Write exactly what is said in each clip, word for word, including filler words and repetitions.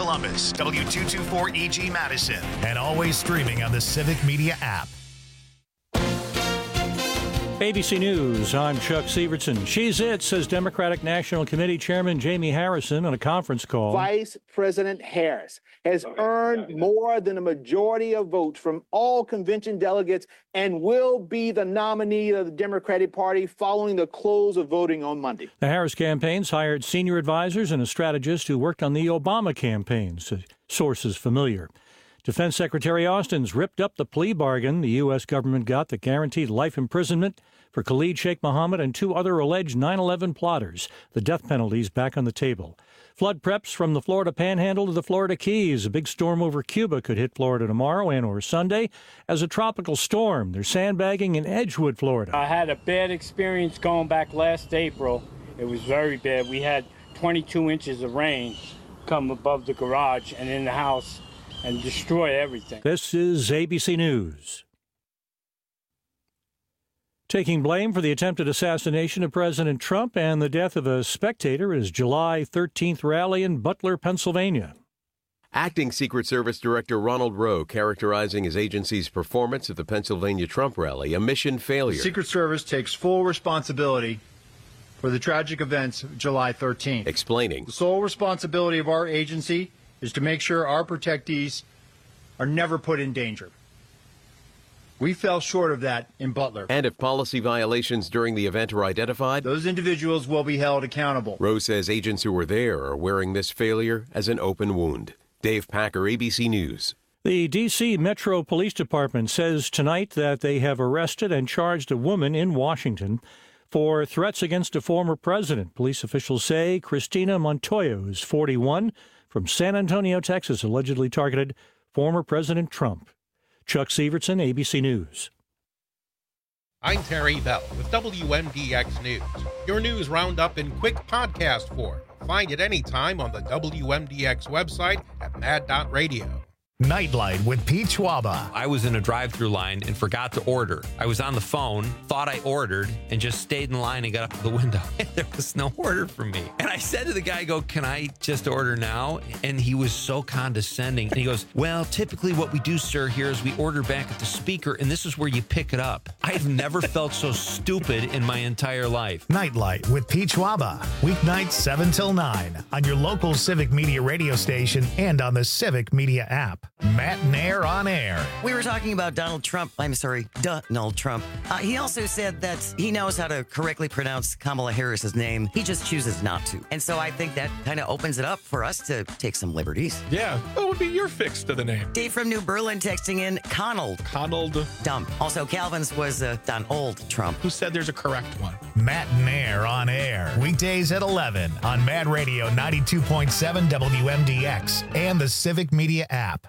Columbus, W two twenty-four E G Madison, and always streaming on the Civic Media app. A B C News, I'm Chuck Severson. She's it, says Democratic National Committee Chairman Jamie Harrison on a conference call. Vice President Harris has earned more than a majority of votes from all convention delegates and will be the nominee of the Democratic Party following the close of voting on Monday. The Harris campaign's hired senior advisors and a strategist who worked on the Obama campaigns, sources familiar. Defense Secretary Austin's ripped up the plea bargain the U S government got that guaranteed life imprisonment for Khalid Sheikh Mohammed and two other alleged nine eleven plotters. The death penalty's back on the table. Flood preps from the Florida Panhandle to the Florida Keys. A big storm over Cuba could hit Florida tomorrow and or Sunday as a tropical storm. They're sandbagging in Edgewood, Florida. I had a bad experience going back last April. It was very bad. We had twenty-two inches of rain come above the garage and in the house and destroy everything. This is A B C News. Taking blame for the attempted assassination of President Trump and the death of a spectator at his July thirteenth rally in Butler, Pennsylvania. Acting Secret Service Director Ronald Rowe characterizing his agency's performance at the Pennsylvania Trump rally a mission failure. The Secret Service takes full responsibility for the tragic events of July thirteenth. Explaining. The sole responsibility of our agency is to make sure our protectees are never put in danger. We fell short of that in Butler. And if policy violations during the event are identified, those individuals will be held accountable. Rowe says agents who were there are wearing this failure as an open wound. Dave Packer, A B C News. The D C Metro Police Department says tonight that they have arrested and charged a woman in Washington for threats against a former president. Police officials say Christina Montoya, who's forty-one, from San Antonio, Texas, allegedly targeted former President Trump. Chuck Severson, A B C News. I'm Terry Bell with W M D X News, your news roundup in quick podcast form. Find it anytime on the W M D X website at mad dot radio. Nightlight with Pete Schwaba. I was in a drive-thru line and forgot to order. I was on the phone, thought I ordered, and just stayed in line and got up to the window. There was no order for me. And I said to the guy, I go, can I just order now? And he was so condescending. And he goes, well, typically what we do, sir, here is we order back at the speaker, and this is where you pick it up. I've never felt so stupid in my entire life. Nightlight with Pete Schwaba. Weeknights seven till nine on your local Civic Media radio station and on the Civic Media app. Matt Nair on air. We were talking about Donald Trump. I'm sorry, Donald Trump. Uh, he also said that he knows how to correctly pronounce Kamala Harris's name. He just chooses not to. And so I think that kind of opens it up for us to take some liberties. Yeah. What would be your fix to the name? Dave from New Berlin texting in Conald. Conald. Dumb. Also, Calvin's was uh, Donald Trump. Who said there's a correct one? Matt Nair on air. Weekdays at eleven on Mad Radio ninety-two point seven W M D X and the Civic Media app.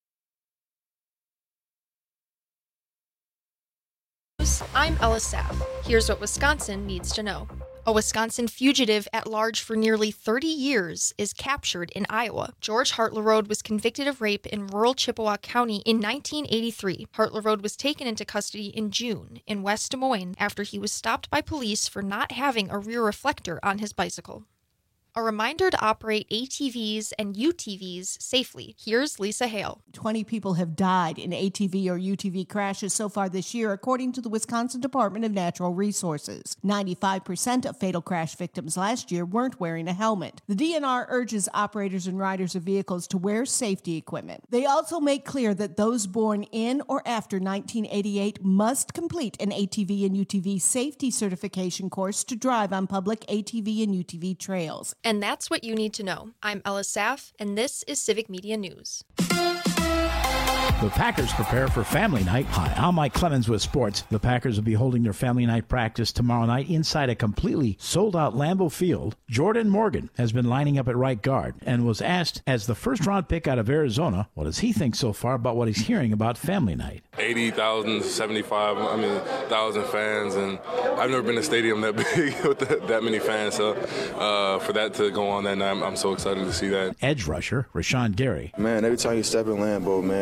I'm Ella Saff. Here's what Wisconsin needs to know. A Wisconsin fugitive at large for nearly thirty years is captured in Iowa. George Hartlerode was convicted of rape in rural Chippewa County in nineteen eighty-three. Hartlerode was taken into custody in June in West Des Moines after he was stopped by police for not having a rear reflector on his bicycle. A reminder to operate A T Vs and U T Vs safely. Here's Lisa Hale. twenty people have died in A T V or U T V crashes so far this year, according to the Wisconsin Department of Natural Resources. ninety-five percent of fatal crash victims last year weren't wearing a helmet. The D N R urges operators and riders of vehicles to wear safety equipment. They also make clear that those born in or after nineteen eighty-eight must complete an A T V and U T V safety certification course to drive on public A T V and U T V trails. And that's what you need to know. I'm Ella Saff, and this is Civic Media News. The Packers prepare for Family Night. Hi, I'm Mike Clemens with sports. The Packers will be holding their Family Night practice tomorrow night inside a completely sold-out Lambeau Field. Jordan Morgan has been lining up at right guard and was asked, as the first-round pick out of Arizona, what does he think so far about what he's hearing about Family Night? eighty thousand, seventy-five, I mean, thousand fans, and I've never been in a stadium that big with that, that many fans, so uh, for that to go on that night, I'm, I'm so excited to see that. Edge rusher Rashawn Gary. Man, every time you step in Lambeau, man, it's, it's a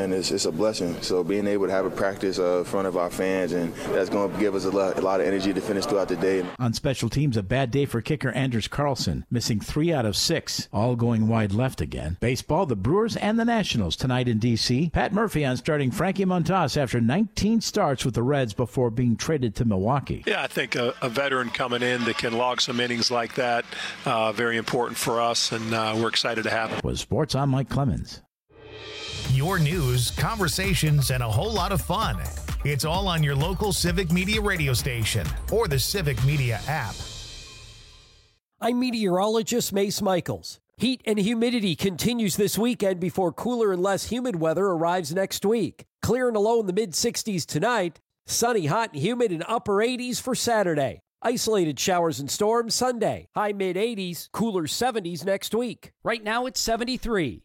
a blessing. So being able to have a practice uh, in front of our fans, and that's going to give us a lot, a lot of energy to finish throughout the day. On special teams, a bad day for kicker Anders Carlson, missing three out of six, all going wide left again. Baseball, the Brewers and the Nationals tonight in D C Pat Murphy on starting Frankie Montas after nineteen starts with the Reds before being traded to Milwaukee. Yeah, I think a, a veteran coming in that can log some innings like that, uh, very important for us, and uh, we're excited to have him. Was Sports, I'm Mike Clemens. Your news, conversations, and a whole lot of fun. It's all on your local Civic Media radio station or the Civic Media app. I'm meteorologist Mace Michaels. Heat and humidity continues this weekend before cooler and less humid weather arrives next week. Clear and a low in the mid sixties tonight. Sunny, hot, and humid in upper eighties for Saturday. Isolated showers and storms Sunday. High mid eighties, cooler seventies next week. Right now it's seventy-three.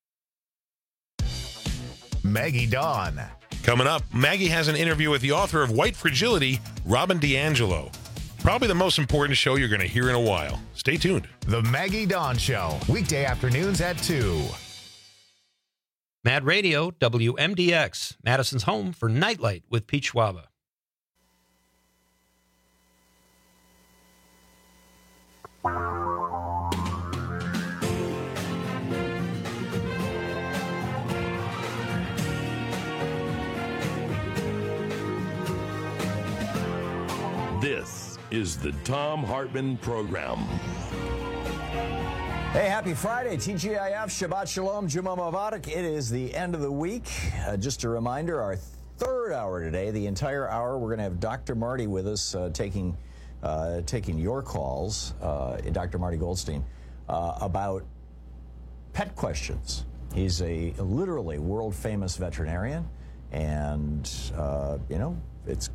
Maggie Dawn. Coming up, Maggie has an interview with the author of White Fragility, Robin DiAngelo. Probably the most important show you're going to hear in a while. Stay tuned. The Maggie Dawn Show, weekday afternoons at two. Mad Radio, W M D X, Madison's home for Nightlight with Pete Schwaba. This is the Thom Hartmann Program. Hey, happy Friday, T G I F, Shabbat Shalom, Juma Mavarak. It is the end of the week. Uh, just a reminder, our third hour today, the entire hour, we're going to have Doctor Marty with us uh, taking uh, taking your calls, uh, Doctor Marty Goldstein, uh, about pet questions. He's a literally world-famous veterinarian, and, uh, you know, it's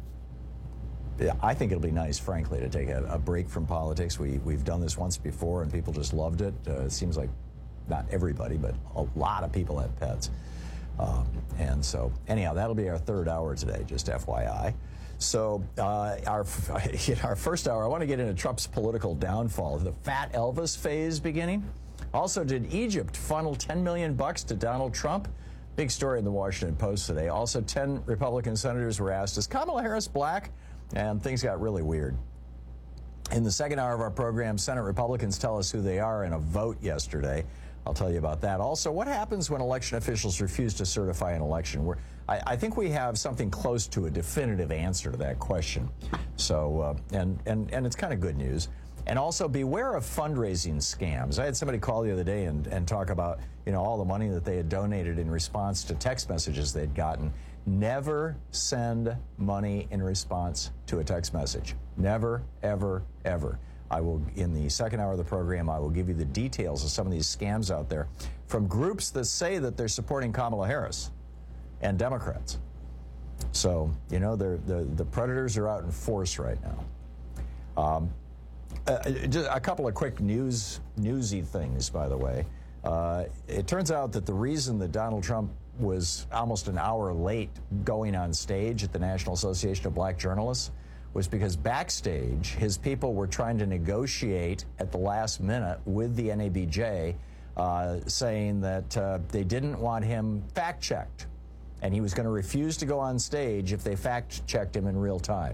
I think it'll be nice, frankly, to take a, a break from politics. We, we've done this once before, and people just loved it. Uh, it seems like not everybody, but a lot of people have pets. Um, and so, anyhow, that'll be our third hour today, just F Y I. So uh, our, in our first hour, I want to get into Trump's political downfall, the Fat Elvis phase beginning. Also, did Egypt funnel ten million bucks to Donald Trump? Big story in the Washington Post today. Also, ten Republican senators were asked, is Kamala Harris black? And things got really weird. In the second hour of our program, Senate Republicans tell us who they are in a vote yesterday. I'll tell you about that. Also, what happens when election officials refuse to certify an election? We're, I, I think we have something close to a definitive answer to that question. So, uh, and, and, and it's kind of good news. And also, beware of fundraising scams. I had somebody call the other day and, and talk about, you know, all the money that they had donated in response to text messages they'd gotten. Never send money in response to a text message. Never, ever, ever. I will, in the second hour of the program, I will give you the details of some of these scams out there from groups that say that they're supporting Kamala Harris and Democrats. So, you know, they're, the, the predators are out in force right now. Um, uh, just a couple of quick news, newsy things, by the way. Uh, it turns out that the reason that Donald Trump was almost an hour late going on stage at the National Association of Black Journalists was because backstage, his people were trying to negotiate at the last minute with the N A B J, uh, saying that uh, they didn't want him fact-checked, and he was going to refuse to go on stage if they fact-checked him in real time.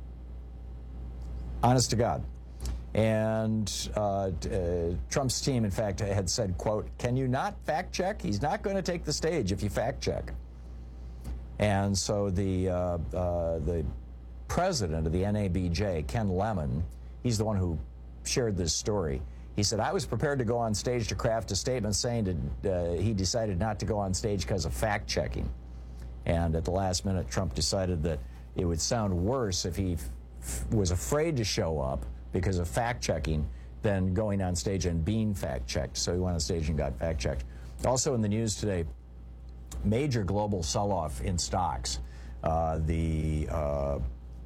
Honest to God. And uh, uh, Trump's team, in fact, had said, quote, can you not fact check? He's not going to take the stage if you fact check. And so the, uh, uh, the president of the N A B J, Ken Lemon, he's the one who shared this story. He said, I was prepared to go on stage to craft a statement saying that uh, he decided not to go on stage because of fact checking. And at the last minute, Trump decided that it would sound worse if he f- was afraid to show up because of fact-checking than going on stage and being fact-checked. So he went on stage and got fact-checked. Also in the news today, major global sell-off in stocks. Uh, the uh,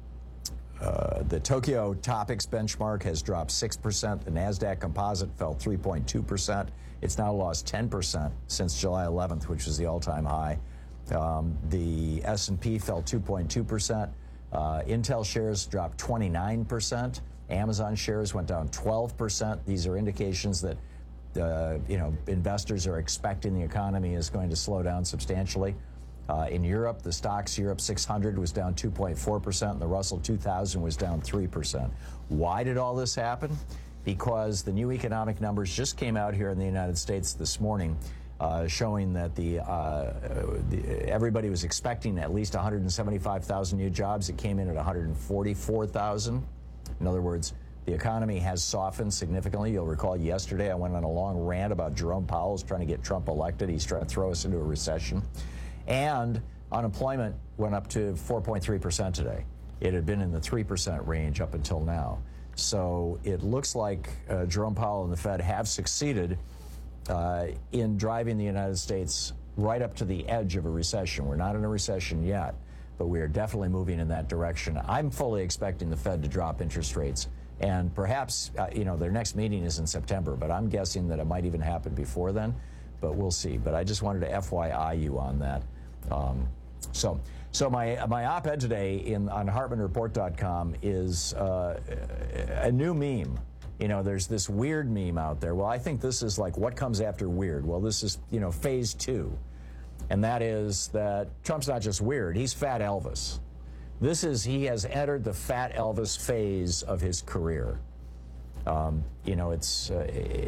uh, the Tokyo Topics benchmark has dropped six percent. The NASDAQ Composite fell three point two percent. It's now lost ten percent since July eleventh, which was the all-time high. Um, the S and P fell two point two percent. Uh, Intel shares dropped twenty-nine percent. Amazon shares went down twelve percent. These are indications that, uh, you know, investors are expecting the economy is going to slow down substantially. Uh, in Europe, the Stoxx Europe six hundred was down two point four percent, and the Russell two thousand was down three percent. Why did all this happen? Because the new economic numbers just came out here in the United States this morning, uh, showing that the, uh, the everybody was expecting at least one hundred seventy-five thousand new jobs. It came in at one hundred forty-four thousand. In other words, the economy has softened significantly. You'll recall yesterday I went on a long rant about Jerome Powell's trying to get Trump elected. He's trying to throw us into a recession. And unemployment went up to four point three percent today. It had been in the three percent range up until now. So it looks like uh, Jerome Powell and the Fed have succeeded uh, in driving the United States right up to the edge of a recession. We're not in a recession yet, but we are definitely moving in that direction. I'm fully expecting the Fed to drop interest rates. And perhaps, uh, you know, their next meeting is in September, but I'm guessing that it might even happen before then. But we'll see. But I just wanted to F Y I you on that. Um, so, so my my op-ed today in on Hartmann Report dot com is uh, a new meme. You know, there's this weird meme out there. Well, I think this is like what comes after weird. Well, this is, you know, phase two, and that is that Trump's not just weird; he's Fat Elvis. This is he has entered the Fat Elvis phase of his career. Um, you know, it's, uh,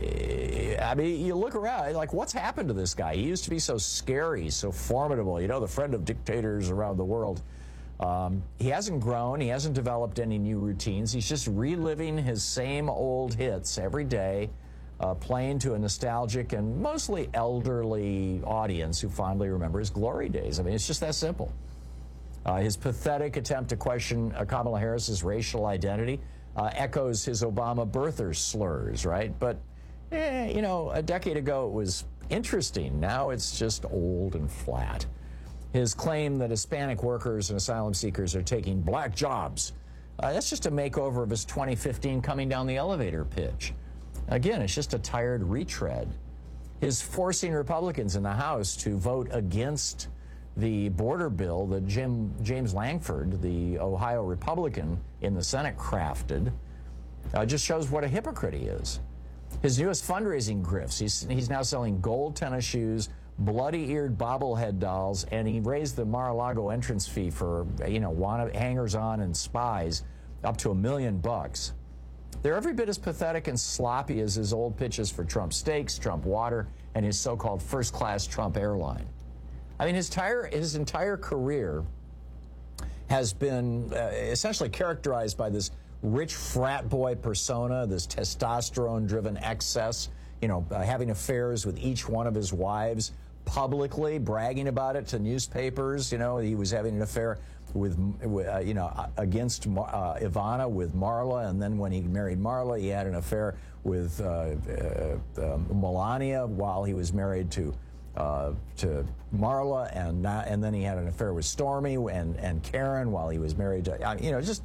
I mean, you look around, like, what's happened to this guy? He used to be so scary, so formidable, you know, the friend of dictators around the world. Um, he hasn't grown. He hasn't developed any new routines. He's just reliving his same old hits every day, uh, playing to a nostalgic and mostly elderly audience who fondly remember his glory days. I mean, it's just that simple. Uh, his pathetic attempt to question uh, Kamala Harris's racial identity Uh, echoes his Obama birther slurs, right? But, eh, you know, a decade ago it was interesting. Now it's just old and flat. His claim that Hispanic workers and asylum seekers are taking black jobs, uh, that's just a makeover of his twenty fifteen coming down the elevator pitch. Again, it's just a tired retread. His forcing Republicans in the House to vote against the border bill that Jim James Langford, the Ohio Republican in the Senate, crafted, uh, just shows what a hypocrite he is. His newest fundraising grifts, he's, he's now selling gold tennis shoes, bloody-eared bobblehead dolls, and he raised the Mar-a-Lago entrance fee for, you know, hangers-on and spies up to a million bucks. They're every bit as pathetic and sloppy as his old pitches for Trump steaks, Trump water, and his so-called first-class Trump airline. I mean, his entire, his entire career has been uh, essentially characterized by this rich frat boy persona, this testosterone-driven excess, you know, uh, having affairs with each one of his wives, publicly bragging about it to newspapers. You know, he was having an affair with, uh, you know, against uh, Ivana with Marla, and then when he married Marla, he had an affair with uh, uh, uh, Melania while he was married to Uh, to Marla, and not, and then he had an affair with Stormy and, and Karen while he was married to, uh, you know, just,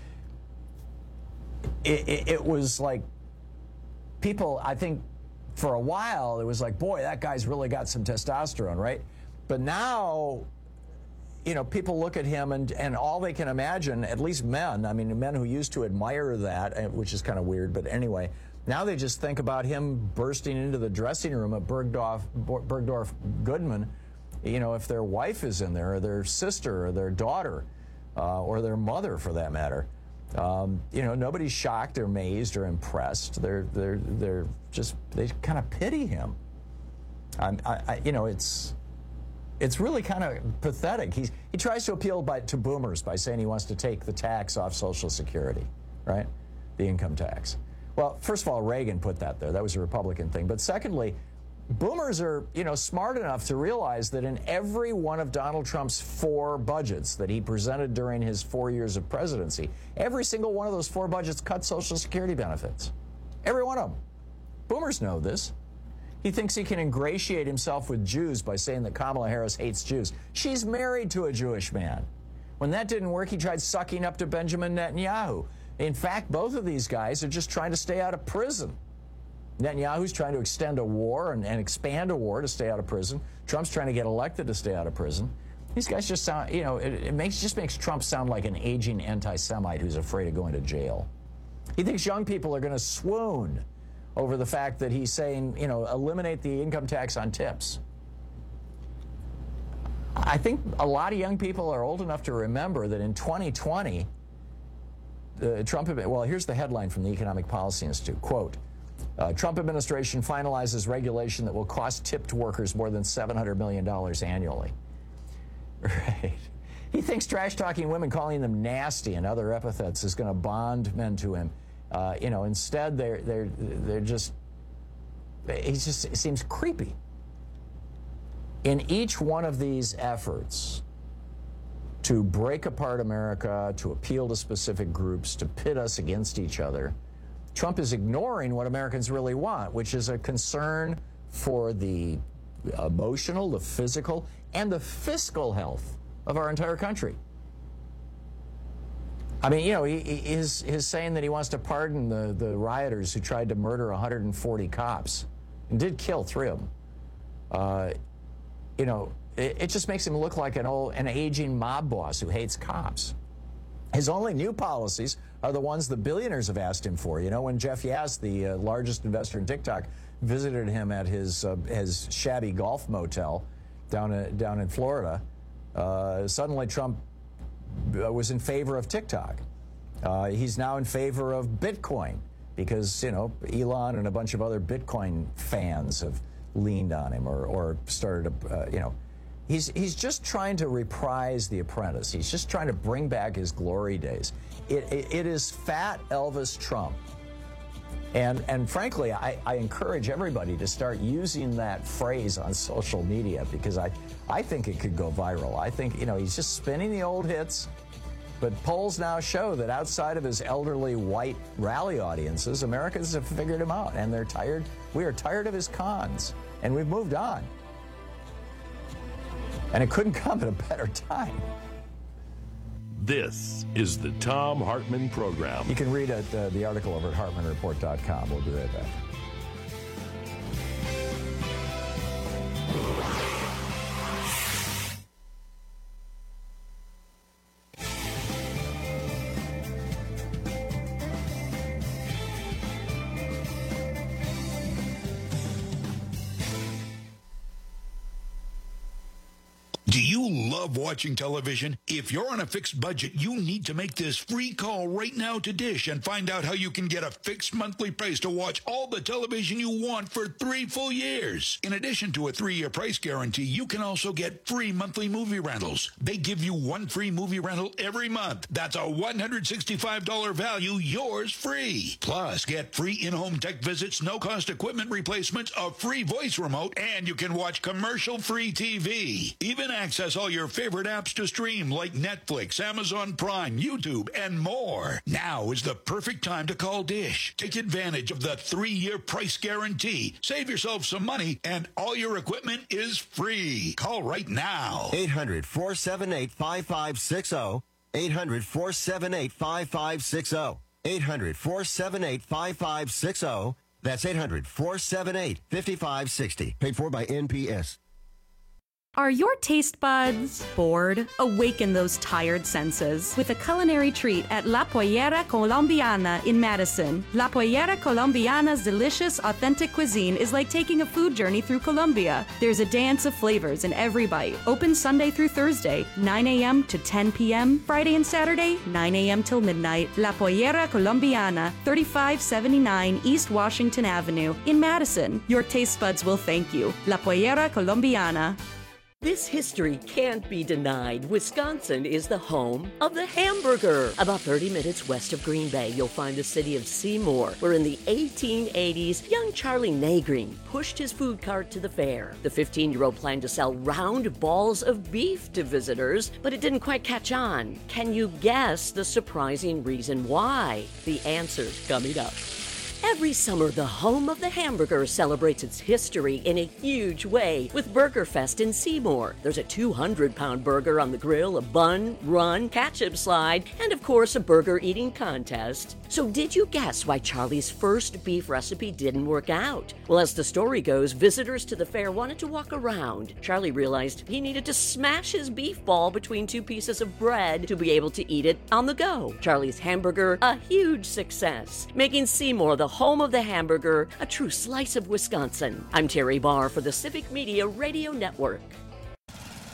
it, it, it was like, people, I think, for a while, it was like, boy, that guy's really got some testosterone, right? But now, you know, people look at him and, and all they can imagine, at least men, I mean, men who used to admire that, which is kind of weird, but anyway, now they just think about him bursting into the dressing room at Bergdorf, Bergdorf Goodman, you know, if their wife is in there, or their sister, or their daughter, uh, or their mother, for that matter. Um, you know, nobody's shocked, or amazed, or impressed. They're they're they're just they kind of pity him. I, I, you know, it's it's really kind of pathetic. He's he tries to appeal by, to boomers by saying he wants to take the tax off Social Security, right? The income tax. Well, first of all, Reagan put that there. That was a Republican thing. But secondly, boomers are, you know, smart enough to realize that in every one of Donald Trump's four budgets that he presented during his four years of presidency, every single one of those four budgets cut Social Security benefits. Every one of them. Boomers know this. He thinks he can ingratiate himself with Jews by saying that Kamala Harris hates Jews. She's married to a Jewish man. When that didn't work, he tried sucking up to Benjamin Netanyahu. In fact, both of these guys are just trying to stay out of prison. Netanyahu's trying to extend a war and, and expand a war to stay out of prison. Trump's trying to get elected to stay out of prison. These guys just sound, you know, it, it makes just makes Trump sound like an aging anti-Semite who's afraid of going to jail. He thinks young people are going to swoon over the fact that he's saying, you know, eliminate the income tax on tips. I think a lot of young people are old enough to remember that in twenty twenty, uh, Trump, well, here's the headline from the Economic Policy Institute, quote, uh, Trump administration finalizes regulation that will cost tipped workers more than seven hundred million dollars annually. Right. He thinks trash-talking women, calling them nasty and other epithets, is going to bond men to him. Uh, you know, instead, they're, they're, they're just, he just it seems creepy. In each one of these efforts to break apart America, to appeal to specific groups, to pit us against each other, Trump is ignoring what Americans really want, which is a concern for the emotional, the physical, and the fiscal health of our entire country. I mean, you know, he, he, his, his saying that he wants to pardon the, the rioters who tried to murder one hundred forty cops and did kill three of them. Uh, you know, it, it just makes him look like an old, an aging mob boss who hates cops. His only new policies are the ones the billionaires have asked him for. You know, when Jeff Yass, the uh, largest investor in TikTok, visited him at his uh, his shabby golf motel down in, down in Florida, uh, suddenly Trump was in favor of TikTok. Uh, he's now in favor of Bitcoin because, you know, Elon and a bunch of other Bitcoin fans have leaned on him or, or started, to, uh, you know, he's, he's just trying to reprise The Apprentice. He's just trying to bring back his glory days. It, it, it is fat Elvis Trump. And, and frankly, I, I encourage everybody to start using that phrase on social media because I, I think it could go viral. I think, you know, he's just spinning the old hits, but polls now show that outside of his elderly white rally audiences, Americans have figured him out, and they're tired. We are tired of his cons, and we've moved on. And it couldn't come at a better time. This is the Thom Hartmann Program. You can read it, uh, the article over at Hartmann Report dot com. We'll be right back. Do you love watching television? If you're on a fixed budget, you need to make this free call right now to Dish and find out how you can get a fixed monthly price to watch all the television you want for three full years. In addition to a three-year price guarantee, you can also get free monthly movie rentals. They give you one free movie rental every month. That's a one hundred sixty-five dollars value, yours free. Plus, get free in-home tech visits, no-cost equipment replacements, a free voice remote, and you can watch commercial-free T V. Even access all your favorite apps to stream like Netflix, Amazon Prime, YouTube, and more. Now is the perfect time to call Dish. Take advantage of the three-year price guarantee. Save yourself some money, and all your equipment is free. Call right now. eight hundred, four seven eight, five five six zero. eight hundred, four seven eight, five five six zero. eight hundred, four seven eight, five five six zero. That's eight hundred, four seven eight, five five six zero. Paid for by N P S. Are your taste buds bored? Awaken those tired senses with a culinary treat at La Pollera Colombiana in Madison. La Pollera Colombiana's delicious, authentic cuisine is like taking a food journey through Colombia. There's a dance of flavors in every bite. Open Sunday through Thursday, nine a.m. to ten p.m. Friday and Saturday, nine a.m. till midnight. La Pollera Colombiana, thirty-five seventy-nine East Washington Avenue in Madison. Your taste buds will thank you. La Pollera Colombiana. This history can't be denied. Wisconsin is the home of the hamburger. About thirty minutes west of Green Bay, you'll find the city of Seymour, where in the eighteen eighties, young Charlie Nagreen pushed his food cart to the fair. The fifteen-year-old planned to sell round balls of beef to visitors, but it didn't quite catch on. Can you guess the surprising reason why? The answer's coming up. Every summer, the home of the hamburger celebrates its history in a huge way with Burger Fest in Seymour. There's a two hundred pound burger on the grill, a bun, run, ketchup slide, and of course a burger eating contest. So did you guess why Charlie's first beef recipe didn't work out? Well, as the story goes, visitors to the fair wanted to walk around. Charlie realized he needed to smash his beef ball between two pieces of bread to be able to eat it on the go. Charlie's hamburger, a huge success, making Seymour the home of the hamburger, a true slice of Wisconsin. I'm Terry Barr for the Civic Media Radio Network.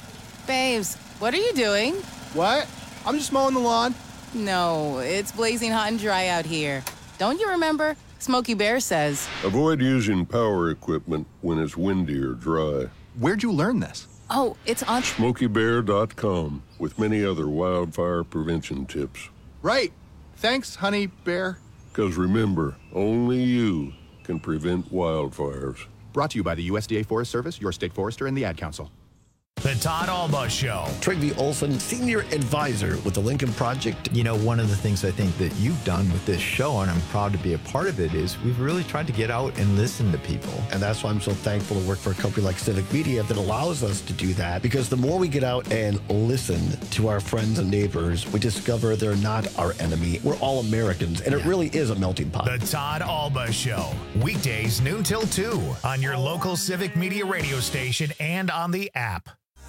Babes, what are you doing? What? I'm just mowing the lawn. No, it's blazing hot and dry out here. Don't you remember? Smokey Bear says. Avoid using power equipment when it's windy or dry. Where'd you learn this? Oh, it's on Smokey Bear dot com with many other wildfire prevention tips. Right. Thanks, Honey Bear. Because remember, only you can prevent wildfires. Brought to you by the U S D A Forest Service, your state forester, and the Ad Council. The Todd Alba Show. Trygve Olson, Senior Advisor with the Lincoln Project. You know, one of the things I think that you've done with this show, and I'm proud to be a part of it, is we've really tried to get out and listen to people. And that's why I'm so thankful to work for a company like Civic Media that allows us to do that. Because the more we get out and listen to our friends and neighbors, we discover they're not our enemy. We're all Americans, and yeah. it really is a melting pot. The Todd Alba Show. Weekdays noon till two on your local Civic Media radio station and on the app.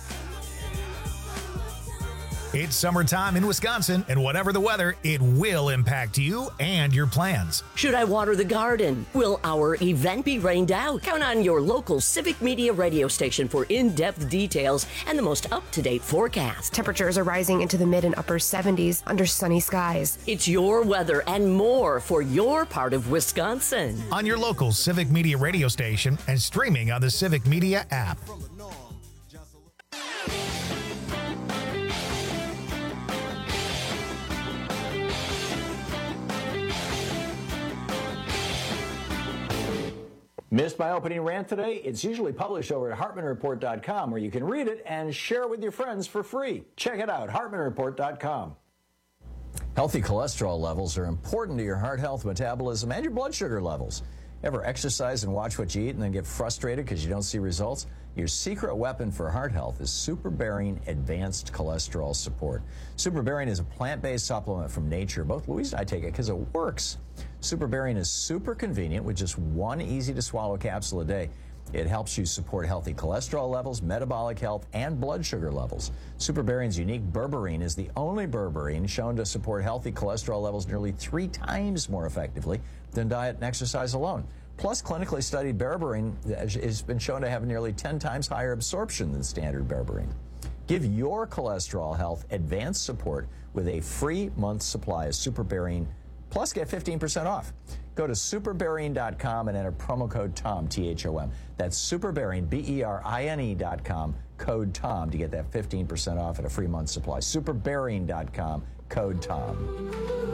It's summertime in Wisconsin, and whatever the weather, it will impact you and your plans. Should I water the garden? Will our event be rained out? Count on your local Civic Media radio station for in-depth details and the most up-to-date forecast. Temperatures are rising into the mid and upper seventies under sunny skies. It's your weather and more for your part of Wisconsin. On your local Civic Media radio station and streaming on the Civic Media app. Missed my opening rant today? It's usually published over at Hartman Report dot com, where you can read it and share it with your friends for free. Check it out, Hartman Report dot com. Healthy cholesterol levels are important to your heart health, metabolism, and your blood sugar levels. Ever exercise and watch what you eat and then get frustrated because you don't see results? Your secret weapon for heart health is Superbearing Advanced Cholesterol Support. Superbearing is a plant-based supplement from nature. Both Louise and I take it because it works. Superbearing is super convenient with just one easy-to-swallow capsule a day. It helps you support healthy cholesterol levels, metabolic health, and blood sugar levels. Superbearing's unique berberine is the only berberine shown to support healthy cholesterol levels nearly three times more effectively than diet and exercise alone. Plus, clinically studied berberine has been shown to have nearly ten times higher absorption than standard berberine. Give your cholesterol health advanced support with a free month's supply of Superbearing, plus get fifteen percent off. Go to superbearing dot com and enter promo code TOM, T H O M. That's superbearing, B E R I N E dot com, code TOM to get that fifteen percent off and a free month's supply. superbearing dot com, code TOM.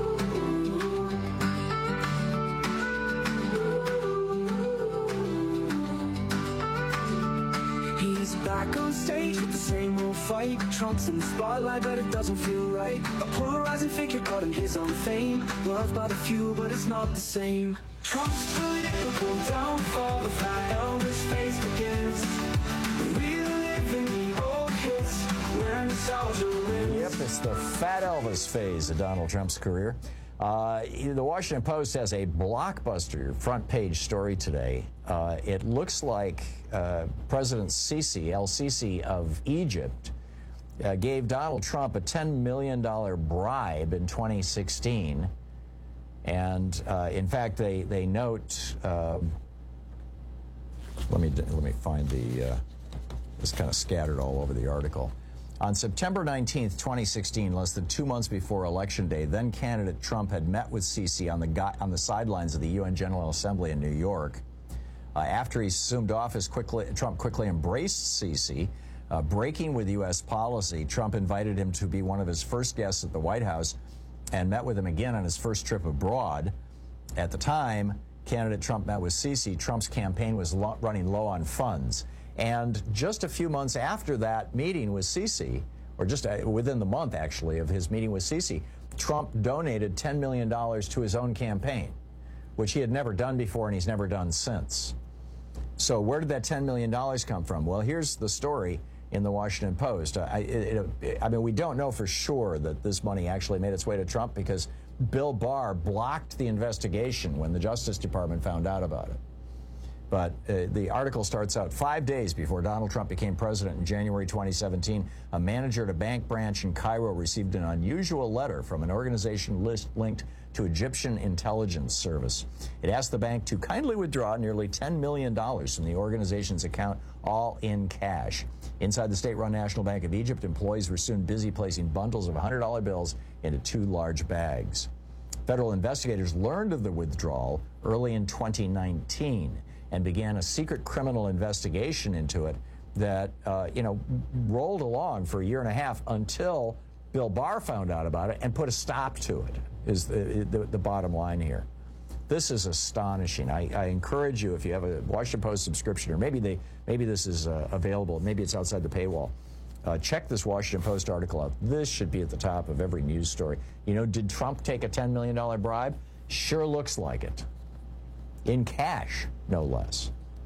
He's back on stage with the same old fight. Trump's in the spotlight, but it doesn't feel right. A polarizing figure caught in his own fame. Loved by the few, but it's not the same. Trump's political downfall, the fat Elvis face begins. Reliving the old hits, where nostalgia lives. Yep, it's the fat Elvis phase of Donald Trump's career. Uh, the Washington Post has a blockbuster front page story today. Uh, it looks like uh, President Sisi, El Sisi of Egypt, uh, gave Donald Trump a ten million dollars bribe in twenty sixteen. And uh, in fact, they, they note, uh, let me, let me find the, uh, it's kind of scattered all over the article. On September nineteenth, twenty sixteen, less than two months before Election Day, then candidate Trump had met with Sisi on the, on the sidelines of the U N General Assembly in New York. Uh, after he assumed office, quickly, Trump quickly embraced Sisi. Uh, breaking with U S policy, Trump invited him to be one of his first guests at the White House and met with him again on his first trip abroad. At the time, candidate Trump met with Sisi. Trump's campaign was lo- running low on funds. And just a few months after that meeting with Sisi, or just uh, within the month, actually, of his meeting with Sisi, Trump donated ten million dollars to his own campaign, which he had never done before and he's never done since. So where did that ten million dollars come from? Well, here's the story in the Washington Post. I, it, it, I mean, we don't know for sure that this money actually made its way to Trump because Bill Barr blocked the investigation when the Justice Department found out about it. But uh, the article starts out, five days before Donald Trump became president in January twenty seventeen, a manager at a bank branch in Cairo received an unusual letter from an organization list linked to Egyptian intelligence service. It asked the bank to kindly withdraw nearly ten million dollars from the organization's account, all in cash. Inside the state-run National Bank of Egypt, employees were soon busy placing bundles of one hundred dollar bills into two large bags. Federal investigators learned of the withdrawal early in twenty nineteen and began a secret criminal investigation into it that, uh, you know, rolled along for a year and a half until Bill Barr found out about it and put a stop to it, is the, the, the bottom line here. This is astonishing. I, I encourage you, if you have a Washington Post subscription, or maybe they maybe this is uh, available, maybe it's outside the paywall, uh, check this Washington Post article out. This should be at the top of every news story. You know, did Trump take a ten million dollar bribe? Sure looks like it. In cash, no less.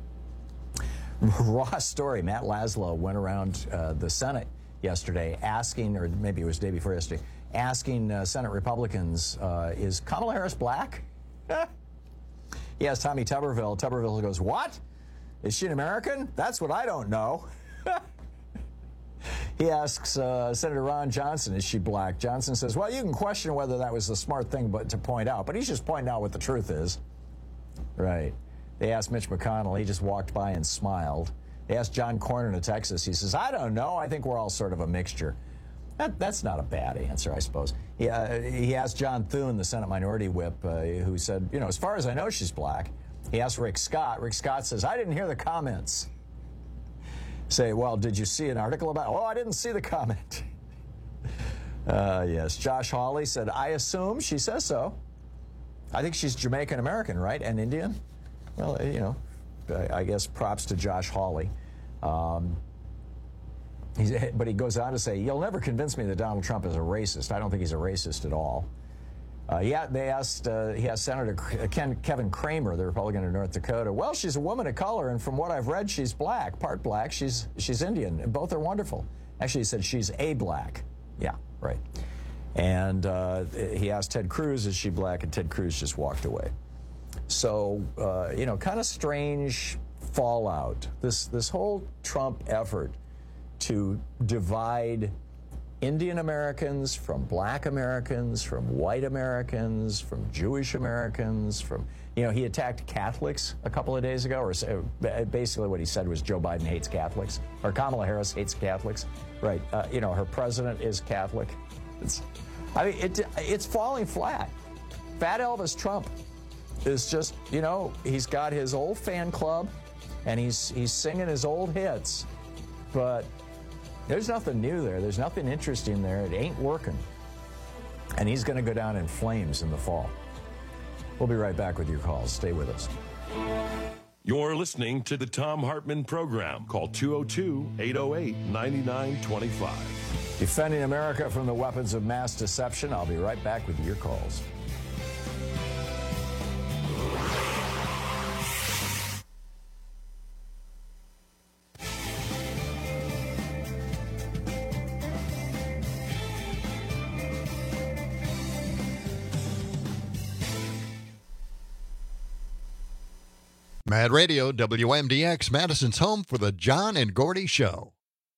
Raw story. Matt Laszlo went around uh, the Senate yesterday asking, or maybe it was the day before yesterday, asking uh, Senate Republicans, uh, is Kamala Harris black? He asked Tommy Tuberville. Tuberville goes, what? Is she an American? That's what I don't know. He asks uh, Senator Ron Johnson, is she black? Johnson says, well, you can question whether that was the smart thing but to point out, but he's just pointing out what the truth is. Right. They asked Mitch McConnell. He just walked by and smiled. They asked John Cornyn of Texas. He says, I don't know. I think we're all sort of a mixture. That, that's not a bad answer, I suppose. He, uh, he asked John Thune, the Senate Minority Whip, uh, who said, you know, as far as I know, she's black. He asked Rick Scott. Rick Scott says, I didn't hear the comments. Say, well, did you see an article about it? Oh, I didn't see the comment. uh, yes. Josh Hawley said, I assume she says so. I think she's Jamaican-American, right? And Indian? Well, you know, I, I guess props to Josh Hawley. Um, he's, but he goes on to say, you'll never convince me that Donald Trump is a racist. I don't think he's a racist at all. Uh, yeah, they asked, uh, he asked Senator Ken, Kevin Cramer, the Republican of North Dakota, well, she's a woman of color, and from what I've read, she's black, part black, she's, she's Indian, and both are wonderful. Actually, he said she's a black. Yeah, right. And uh, he asked Ted Cruz, is she black? And Ted Cruz just walked away. So, uh, you know, kind of strange fallout. This, this whole Trump effort to divide Indian Americans from black Americans, from white Americans, from Jewish Americans, from, you know, he attacked Catholics a couple of days ago, or basically what he said was Joe Biden hates Catholics, or Kamala Harris hates Catholics. Right. Uh, you know, her president is Catholic. It's, I mean, it, it's falling flat. Fat Elvis Trump is just, you know, he's got his old fan club, and he's he's singing his old hits, but there's nothing new there. There's nothing interesting there. It ain't working. And he's going to go down in flames in the fall. We'll be right back with your calls. Stay with us. You're listening to the Thom Hartmann Program. Call two oh two, eight oh eight, nine nine two five. Defending America from the weapons of mass deception. I'll be right back with your calls. Mad Radio, W M D X, Madison's home for the John and Gordy Show.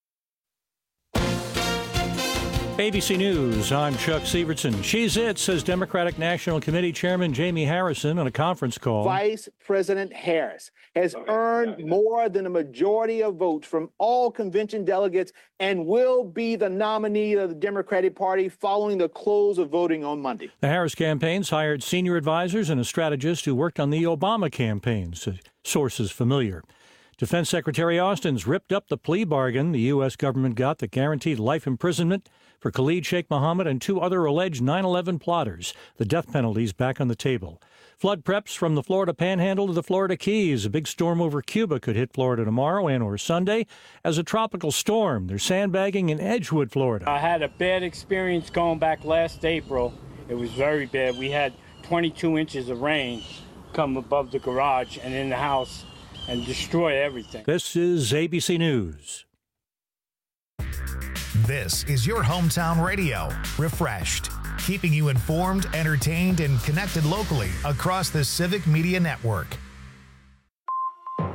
A B C News, I'm Chuck Severson. She's it, says Democratic National Committee Chairman Jamie Harrison on a conference call. Vice President Harris has earned more than a majority of votes from all convention delegates and will be the nominee of the Democratic Party following the close of voting on Monday. The Harris campaign's hired senior advisors and a strategist who worked on the Obama campaigns, sources familiar. Defense Secretary Austin's ripped up the plea bargain the U S government got that guaranteed life imprisonment for Khalid Sheikh Mohammed and two other alleged nine eleven plotters. The death penalty's back on the table. Flood preps from the Florida Panhandle to the Florida Keys. A big storm over Cuba could hit Florida tomorrow and or Sunday as a tropical storm. They're sandbagging in Edgewood, Florida. I had a bad experience going back last April. It was very bad. We had twenty-two inches of rain come above the garage and in the house and destroy everything. This is A B C News. This is your hometown radio, Refreshed, keeping you informed, entertained, and connected locally across the Civic Media Network.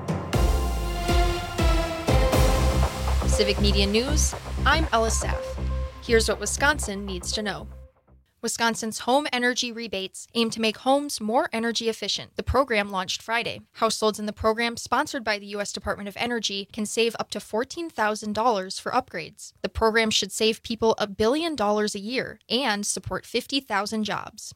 Civic Media News, I'm Ella Saff. Here's what Wisconsin needs to know. Wisconsin's home energy rebates aim to make homes more energy efficient. The program launched Friday. Households in the program, sponsored by the U S Department of Energy, can save up to fourteen thousand dollars for upgrades. The program should save people a billion dollars a year and support fifty thousand jobs.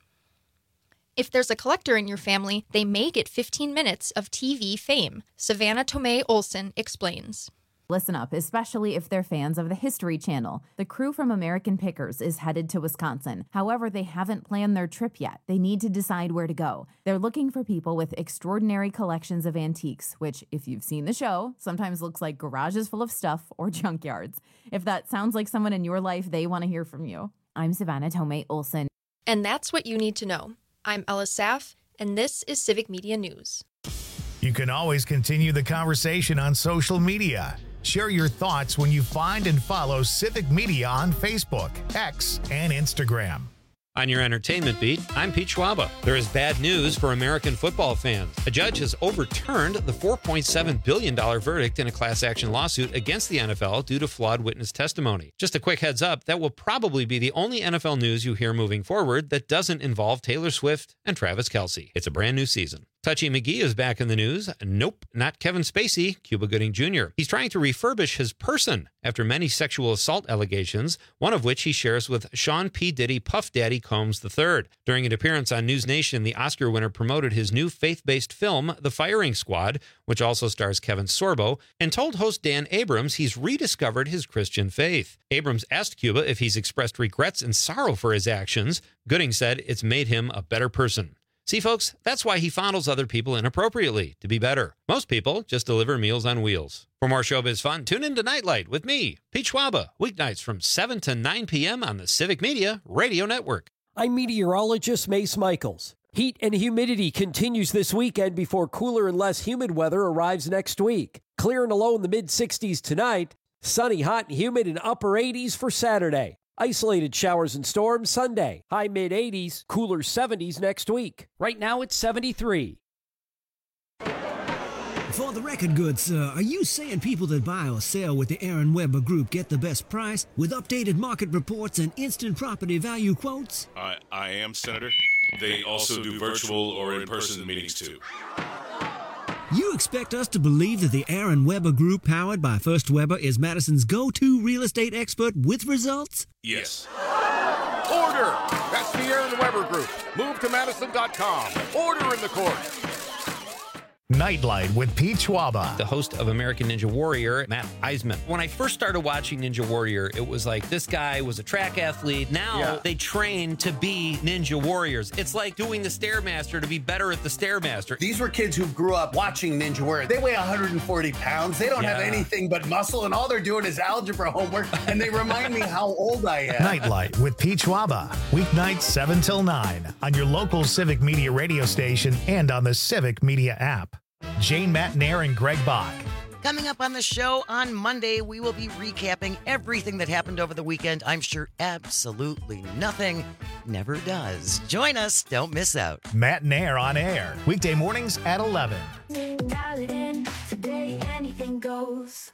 If there's a collector in your family, they may get fifteen minutes of T V fame. Savannah Tomei Olson explains. Listen up, especially if they're fans of the History Channel. The crew from American Pickers is headed to Wisconsin. However, they haven't planned their trip yet. They need to decide where to go. They're looking for people with extraordinary collections of antiques, which, if you've seen the show, sometimes looks like garages full of stuff or junkyards. If that sounds like someone in your life, they want to hear from you. I'm Savannah Tomei Olson. And that's what you need to know. I'm Ella Saff, and this is Civic Media News. You can always continue the conversation on social media. Share your thoughts when you find and follow Civic Media on Facebook, X, and Instagram. On your entertainment beat, I'm Pete Schwaba. There is bad news for American football fans. A judge has overturned the four point seven billion dollars verdict in a class action lawsuit against the N F L due to flawed witness testimony. Just a quick heads up, that will probably be the only N F L news you hear moving forward that doesn't involve Taylor Swift and Travis Kelce. It's a brand new season. Touchy McGee is back in the news. Nope, not Kevin Spacey, Cuba Gooding Junior He's trying to refurbish his person after many sexual assault allegations, one of which he shares with Sean P. Diddy Puff Daddy Combs the third. During an appearance on News Nation, the Oscar winner promoted his new faith-based film, The Firing Squad, which also stars Kevin Sorbo, and told host Dan Abrams he's rediscovered his Christian faith. Abrams asked Cuba if he's expressed regrets and sorrow for his actions. Gooding said it's made him a better person. See, folks, that's why he fondles other people inappropriately, to be better. Most people just deliver meals on wheels. For more showbiz fun, tune in to Nightlight with me, Pete Schwaba, weeknights from seven to nine p.m. on the Civic Media Radio Network. I'm meteorologist Mace Michaels. Heat and humidity continues this weekend before cooler and less humid weather arrives next week. Clear and a low in the mid sixties tonight. Sunny, hot, and humid in upper eighties for Saturday. Isolated showers and storms Sunday. High mid eighties, cooler seventies next week. Right now it's seventy-three. For the record good, sir, are you saying people that buy or sell with the Aaron Weber Group get the best price with updated market reports and instant property value quotes? I, I am, Senator. They also do virtual or in-person meetings, too. You expect us to believe that the Aaron Weber Group, powered by First Weber, is Madison's go-to real estate expert with results? Yes. Order! That's the Aaron Weber Group. Move to Madison dot com. Order in the court. Nightlight with Pete Schwaba. The host of American Ninja Warrior, Matt Eisman. When I first started watching Ninja Warrior, it was like this guy was a track athlete. Now yeah. they train to be Ninja Warriors. It's like doing the Stairmaster to be better at the Stairmaster. These were kids who grew up watching Ninja Warrior. They weigh one hundred forty pounds. They don't yeah. have anything but muscle, and all they're doing is algebra homework, and they remind me how old I am. Nightlight with Pete Schwaba. Weeknights seven till nine on your local Civic Media radio station and on the Civic Media app. Jane Matnair and Greg Bach. Coming up on the show on Monday, we will be recapping everything that happened over the weekend. I'm sure absolutely nothing never does. Join us. Don't miss out. Matnair on air. Weekday mornings at eleven. Dial it in. Today anything goes.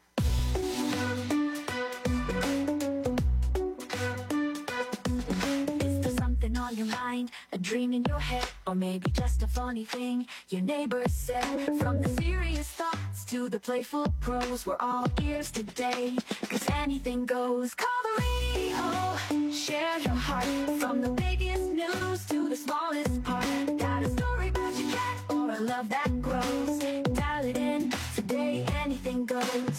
On your mind, a dream in your head, or maybe just a funny thing your neighbor said. From the serious thoughts to the playful prose, we're all ears today, cause anything goes. Call the radio, share your heart, from the biggest news to the smallest part. Got a story about your cat or a love that grows. Dial it in, today anything goes.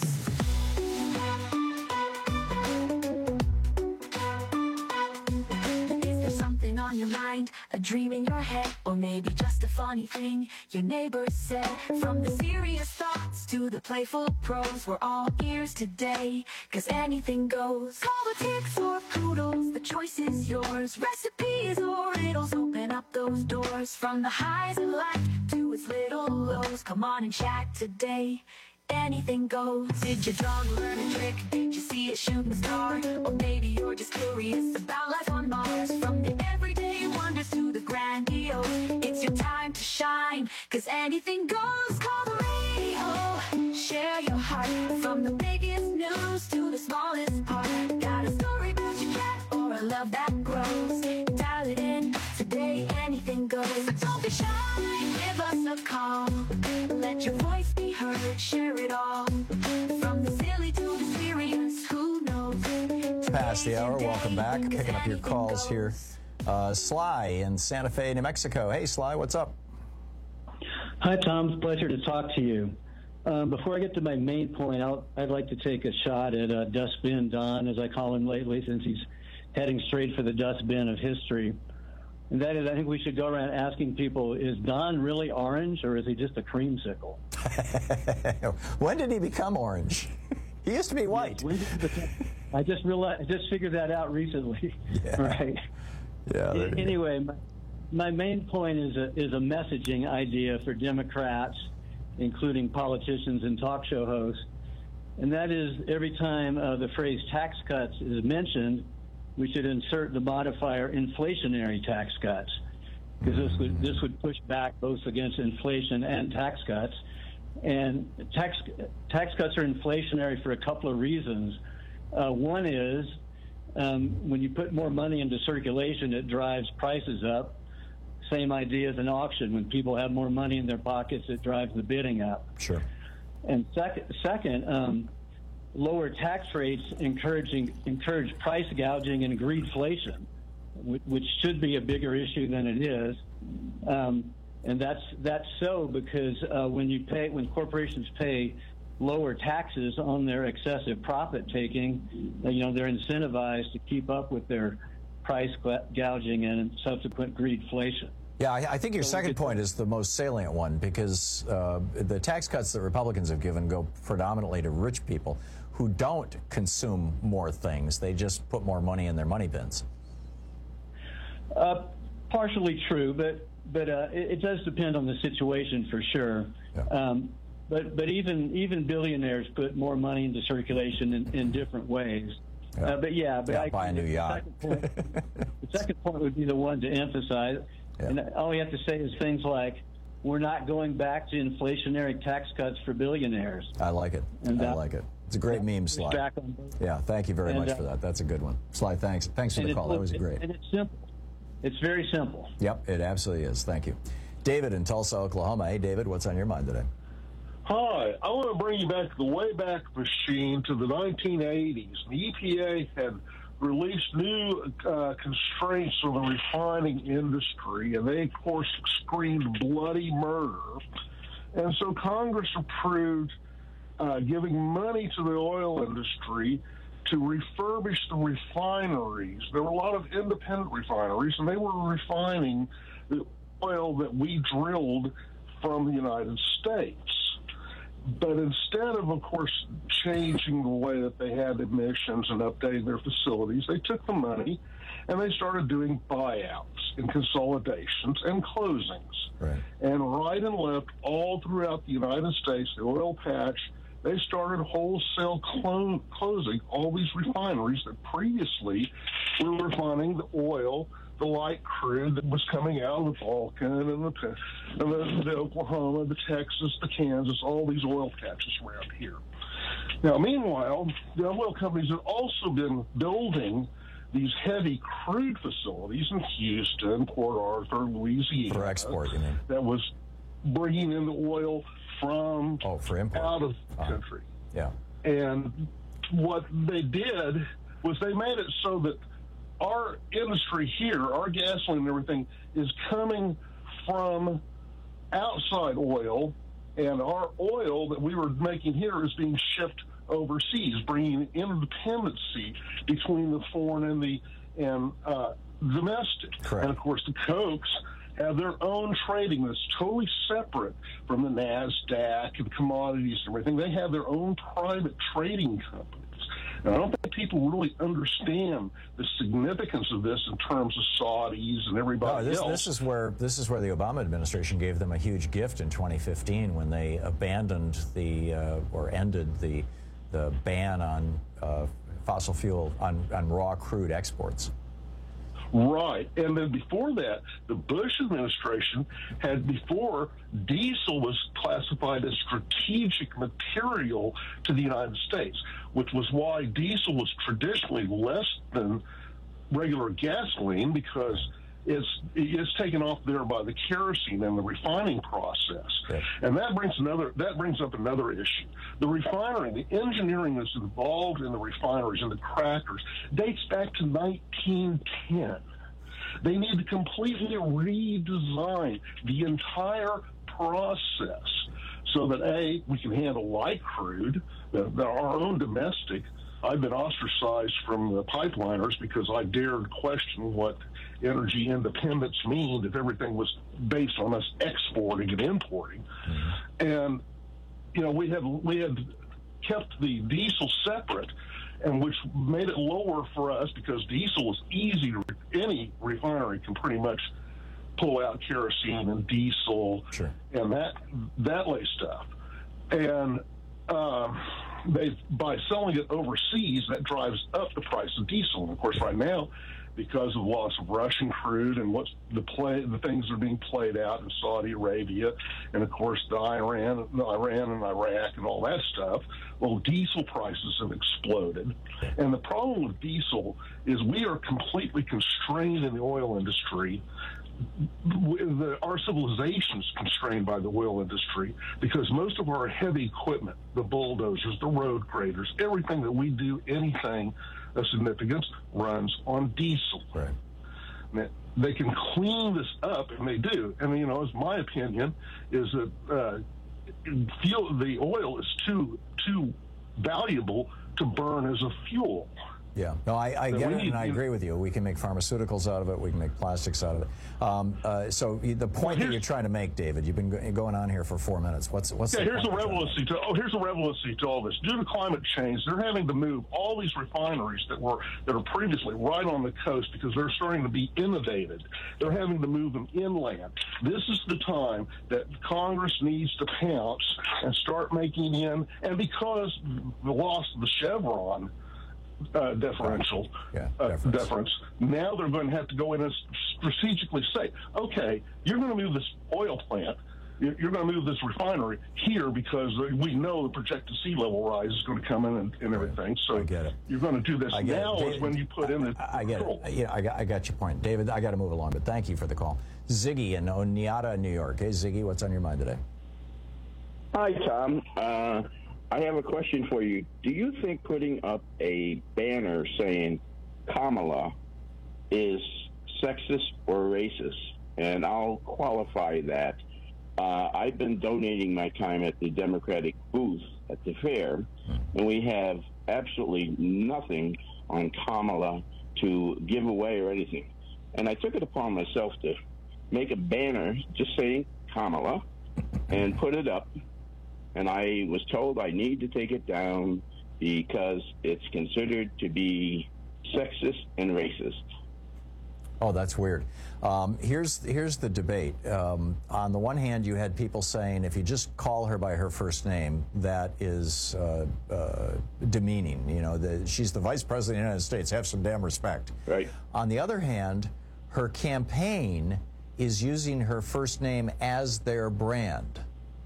On your mind, a dream in your head, or maybe just a funny thing your neighbor said. From the serious thoughts to the playful prose, we're all ears today, cause anything goes. Politics or poodles, the choice is yours. Recipes or riddles, open up those doors. From the highs of life to its little lows, come on and chat today. Anything goes. Did your dog learn a trick? Did you see it shoot the star? Or maybe you're just curious about life on Mars. From the everyday wonders to the grandiose, it's your time to shine, cause anything goes. Call the radio, share your heart, from the biggest news to love that grows. Dial it in, today anything goes. Don't be shy, give us a call. Let your voice be heard, share it all. From the silly to the serious, who knows? Past the hour, welcome back. Picking up your calls here. Uh, Sly in Santa Fe, New Mexico. Hey, Sly, what's up? Hi, Tom. It's a pleasure to talk to you. Um, before I get to my main point, I'll, I'd like to take a shot at uh, Dustbin Don, as I call him lately, since he's heading straight for the dustbin of history. And that is, I think we should go around asking people, is Don really orange, or is he just a creamsicle? When did he become orange? He used to be white. Yes, I just realized, I just figured that out recently. Yeah. Right. Yeah. Anyway, my, my main point is a, is a messaging idea for Democrats, including politicians and talk show hosts. And that is, every time uh, the phrase tax cuts is mentioned, we should insert the modifier inflationary tax cuts, because this would, this would push back both against inflation and tax cuts. And tax, tax cuts are inflationary for a couple of reasons. Uh, one is um, when you put more money into circulation, it drives prices up. Same idea as an auction. When people have more money in their pockets, it drives the bidding up. Sure. And sec- second, um, lower tax rates encouraging encourage price gouging and greedflation, which, which should be a bigger issue than it is. Um, and that's that's so because uh, when you pay when corporations pay lower taxes on their excessive profit taking, you know, they're incentivized to keep up with their price gouging and subsequent greedflation. Yeah, I, I think your second point is the most salient one, because uh, the tax cuts that Republicans have given go predominantly to rich people who don't consume more things. They just put more money in their money bins. Uh, partially true, but but uh, it, it does depend on the situation for sure. Yeah. Um, but but even even billionaires put more money into circulation in, in different ways. Yeah. Uh, but yeah, but yeah, I, buy a new the yacht. Second point, the second point would be the one to emphasize. Yeah. And all we have to say is things like, we're not going back to inflationary tax cuts for billionaires. I like it. And, I uh, like it. It's a great meme, Sly. back on both. Yeah, thank you very And, much uh, for that. That's a good one. Sly, thanks. Thanks for And the it- call. That was it- great. And it's simple. It's very simple. Yep, it absolutely is. Thank you. David in Tulsa, Oklahoma. Hey, David, what's on your mind today? Hi, I want to bring you back the Wayback Machine to the nineteen eighties. The E P A had released new uh, constraints on the refining industry, and they, of course, screamed bloody murder. And so Congress approved uh, giving money to the oil industry to refurbish the refineries. There were a lot of independent refineries, and they were refining the oil that we drilled from the United States. But instead of, of course, changing the way that they had emissions and updating their facilities, they took the money and they started doing buyouts and consolidations and closings. Right. And right and left, all throughout the United States, the oil patch, they started wholesale clo- closing all these refineries that previously were refining the oil, the light crude that was coming out of the Vulcan and the, and the, the Oklahoma, the Texas, the Kansas, all these oil patches around here. Now, meanwhile, the oil companies have also been building these heavy crude facilities in Houston, Port Arthur, Louisiana. For export, you mean? That was bringing in the oil from oh, for import. out of the uh, country. Yeah. And what they did was they made it so that our industry here, our gasoline and everything, is coming from outside oil, and our oil that we were making here is being shipped overseas, bringing independency between the foreign and the and uh, domestic. Correct. And of course, the Cokes have their own trading that's totally separate from the NASDAQ and commodities and everything. They have their own private trading companies. Now, I don't think people really understand the significance of this in terms of Saudis and everybody No, this, else. this is where this is where the Obama administration gave them a huge gift in twenty fifteen when they abandoned the uh, or ended the the ban on uh, fossil fuel on, on raw crude exports. Right. And then before that, the Bush administration had before diesel was classified as strategic material to the United States, which was why diesel was traditionally less than regular gasoline because it's it's taken off there by the kerosene and the refining process. Yeah. And that brings another that brings up another issue. The refinery, the engineering that's involved in the refineries and the crackers dates back to nineteen ten. They need to completely redesign the entire process so that, A, we can handle light crude, the, the, our own domestic. I've been ostracized from the pipeliners because I dared question what energy independence means if everything was based on us exporting and importing. Mm-hmm. And, you know, we had, we had kept the diesel separate, and which made it lower for us because diesel is easy to, any refinery can pretty much pull out kerosene and diesel sure. and that that lay stuff. And um, they by selling it overseas, that drives up the price of diesel. And of course, right now, because of loss of Russian crude and what's the play, the things that are being played out in Saudi Arabia, and of course the Iran, the Iran and Iraq and all that stuff. Well, diesel prices have exploded, and the problem with diesel is we are completely constrained in the oil industry. The, our civilization is constrained by the oil industry because most of our heavy equipment, the bulldozers, the road graders, everything that we do, anything of significance, runs on diesel. Right. Now, they can clean this up, and they do. And, you know, as my opinion is that uh, fuel, the oil is too too valuable to burn as a fuel. Yeah, no, I, I So get we it, need- and I agree with you. We can make pharmaceuticals out of it. We can make plastics out of it. Um, uh, so the point that you're trying to make, David, you've been go- going on here for four minutes. What's what's Yeah, the here's a point you're trying to relevancy to oh, here's a relevancy to all this. Due to climate change, they're having to move all these refineries that were that are previously right on the coast because they're starting to be inundated. They're having to move them inland. This is the time that Congress needs to pounce and start making in, and because the loss of the Chevron Uh, differential yeah, uh, deference. deference. Now they're going to have to go in and strategically say, okay, you're going to move this oil plant, you're you're going to move this refinery here because we know the projected sea level rise is going to come in and, and everything. So I get it. you're going to do this I get now it. is David, when you put in the I, I get control. it. Yeah, I got, I got your point. David, I got to move along, but thank you for the call. Ziggy in Oneida, New York. Hey, Ziggy, what's on your mind today? Hi, Tom. Uh, I have a question for you. Do you think putting up a banner saying Kamala is sexist or racist? And I'll qualify that. Uh, I've been donating my time at the Democratic booth at the fair, and we have absolutely nothing on Kamala to give away or anything. And I took it upon myself to make a banner just saying Kamala and put it up. And I was told I need to take it down because it's considered to be sexist and racist. Oh, that's weird. Um, here's here's the debate. Um, on the one hand, you had people saying if you just call her by her first name, that is uh, uh, demeaning. You know, the, she's the vice president of the United States. Have some damn respect. Right. On the other hand, her campaign is using her first name as their brand.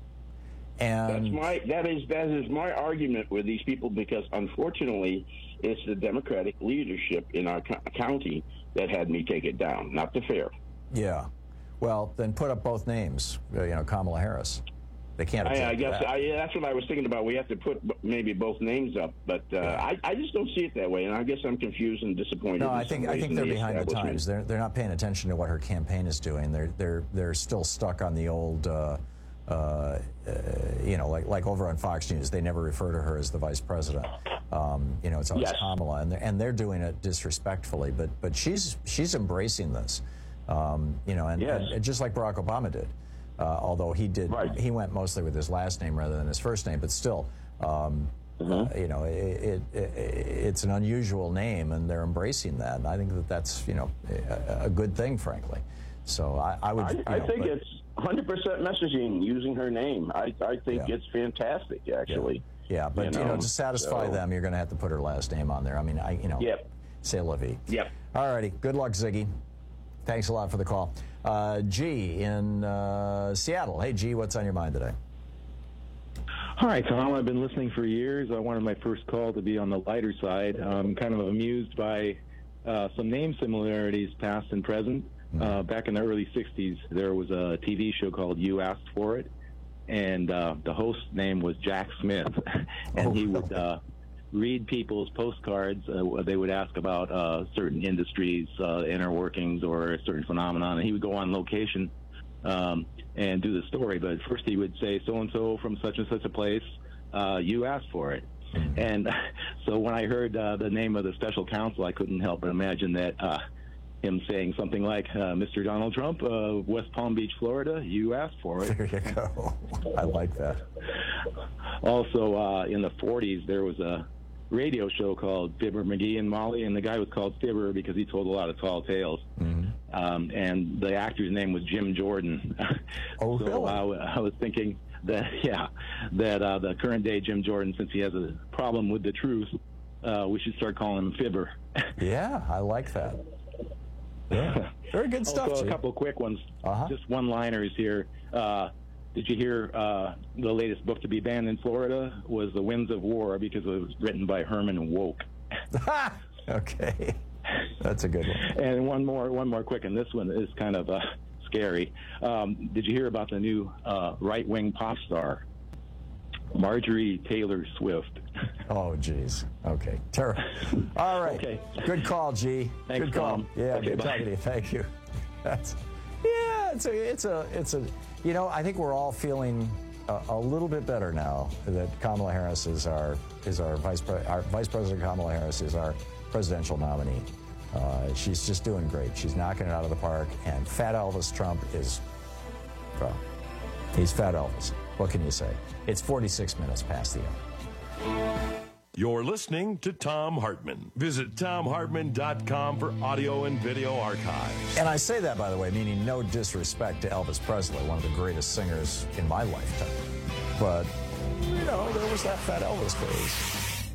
And That's my that is that is my argument with these people because unfortunately, it's the Democratic leadership in our co- county that had me take it down, not the fair. yeah, well, then put up both names. uh, You know, Kamala Harris. They can't. I, I object to guess that. I, that's what I was thinking about. We have to put b- maybe both names up, but uh, I, I just don't see it that way, and I guess I'm confused and disappointed. No, in I think some I ways think in they're the behind the establishment. times. They're they're not paying attention to what her campaign is doing. They're they're they're still stuck on the old. Uh, uh, uh, you know, like like over on Fox News, they never refer to her as the vice president. Um, you know, it's always Yes. Kamala, and they're, and they're doing it disrespectfully. But but she's she's embracing this. Um, you know, and, Yes. and just like Barack Obama did. Uh, although he did, Right. he went mostly with his last name rather than his first name, but still, um, Mm-hmm. uh, you know, it, it, it, it's an unusual name, and they're embracing that. And I think that that's, you know, a, a good thing, frankly. So I, I would. I, you I know, think but- it's one hundred percent messaging using her name. I, I think Yeah. it's fantastic, actually. Yeah, but you know, to satisfy so- them, you're going to have to put her last name on there. I mean, I, you know, Yep. c'est la vie. Yep. All righty. Good luck, Ziggy. Thanks a lot for the call. Uh, G in uh, Seattle. Hey, G, what's on your mind today? Hi, Tom. I've been listening for years. I wanted my first call to be on the lighter side. I'm kind of amused by uh, some name similarities, past and present. Uh, back in the early sixties, there was a T V show called You Asked For It, and uh, the host's name was Jack Smith, and oh, he would uh, read people's postcards. Uh, they would ask about uh, certain industries, uh, inner workings, or a certain phenomenon, and he would go on location um, and do the story. But first he would say, so-and-so from such and such a place, uh, you asked for it. And so when I heard uh, the name of the special counsel, I couldn't help but imagine that uh, him saying something like, uh, Mister Donald Trump of West Palm Beach, Florida, you asked for it. There you go. I like that. Also, uh, in the forties, there was a radio show called Fibber, McGee, and Molly, and the guy was called Fibber because he told a lot of tall tales. Mm-hmm. Um, and the actor's name was Jim Jordan. Oh, so really? I, I was thinking that, yeah, that uh, the current day Jim Jordan, since he has a problem with the truth, uh, we should start calling him Fibber. Yeah, I like that. Yeah, very good stuff. Also, G. a couple quick ones, uh-huh. just one-liners here. Uh, did you hear uh, the latest book to be banned in Florida was The Winds of War because it was written by Herman Wouk. Okay, that's a good one. And one more, one more quick, and this one is kind of uh, scary. Um, did you hear about the new uh, right-wing pop star, Marjorie Taylor Swift? Oh, geez. Okay, terrible. All right. Okay. Good call, G. Thanks, good call. Tom. Yeah, okay, good bye. talking to you. Thank you. That's yeah. It's a. It's a. It's a. You know, I think we're all feeling a, a little bit better now that Kamala Harris is our is our vice pre- our Vice President Kamala Harris is our presidential nominee. Uh, she's just doing great. She's knocking it out of the park. And Fat Elvis Trump is, well, he's Fat Elvis. What can you say? It's forty-six minutes past the hour. You're listening to Thom Hartmann. Visit Thom Hartmann dot com for audio and video archives. And I say that, by the way, meaning no disrespect to Elvis Presley, one of the greatest singers in my lifetime. But, you know, there was that Fat Elvis phase.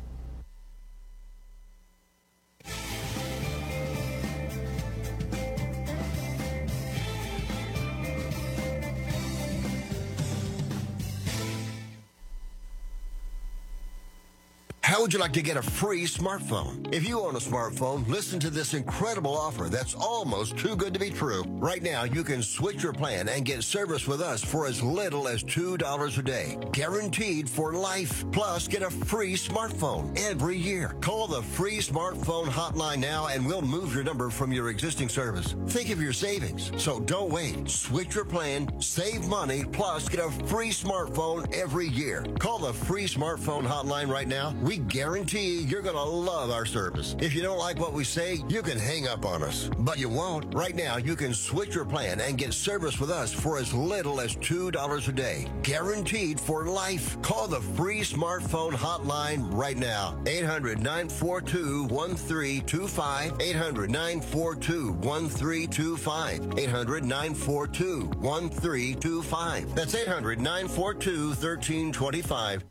How would you like to get a free smartphone? If you own a smartphone, listen to this incredible offer that's almost too good to be true. Right now, you can switch your plan and get service with us for as little as two dollars a day. Guaranteed for life. Plus, get a free smartphone every year. Call the free smartphone hotline now and we'll move your number from your existing service. Think of your savings. So don't wait. Switch your plan, save money, plus get a free smartphone every year. Call the free smartphone hotline right now. We guarantee you're going to love our service. If you don't like what we say, you can hang up on us. But you won't. Right now, you can switch your plan and get service with us for as little as two dollars a day. Guaranteed for life. Call the free smartphone hotline right now. eight hundred, nine four two, one three two five. eight hundred, nine four two, one three two five. eight hundred, nine four two, one three two five. That's eight hundred, nine four two, one three two five.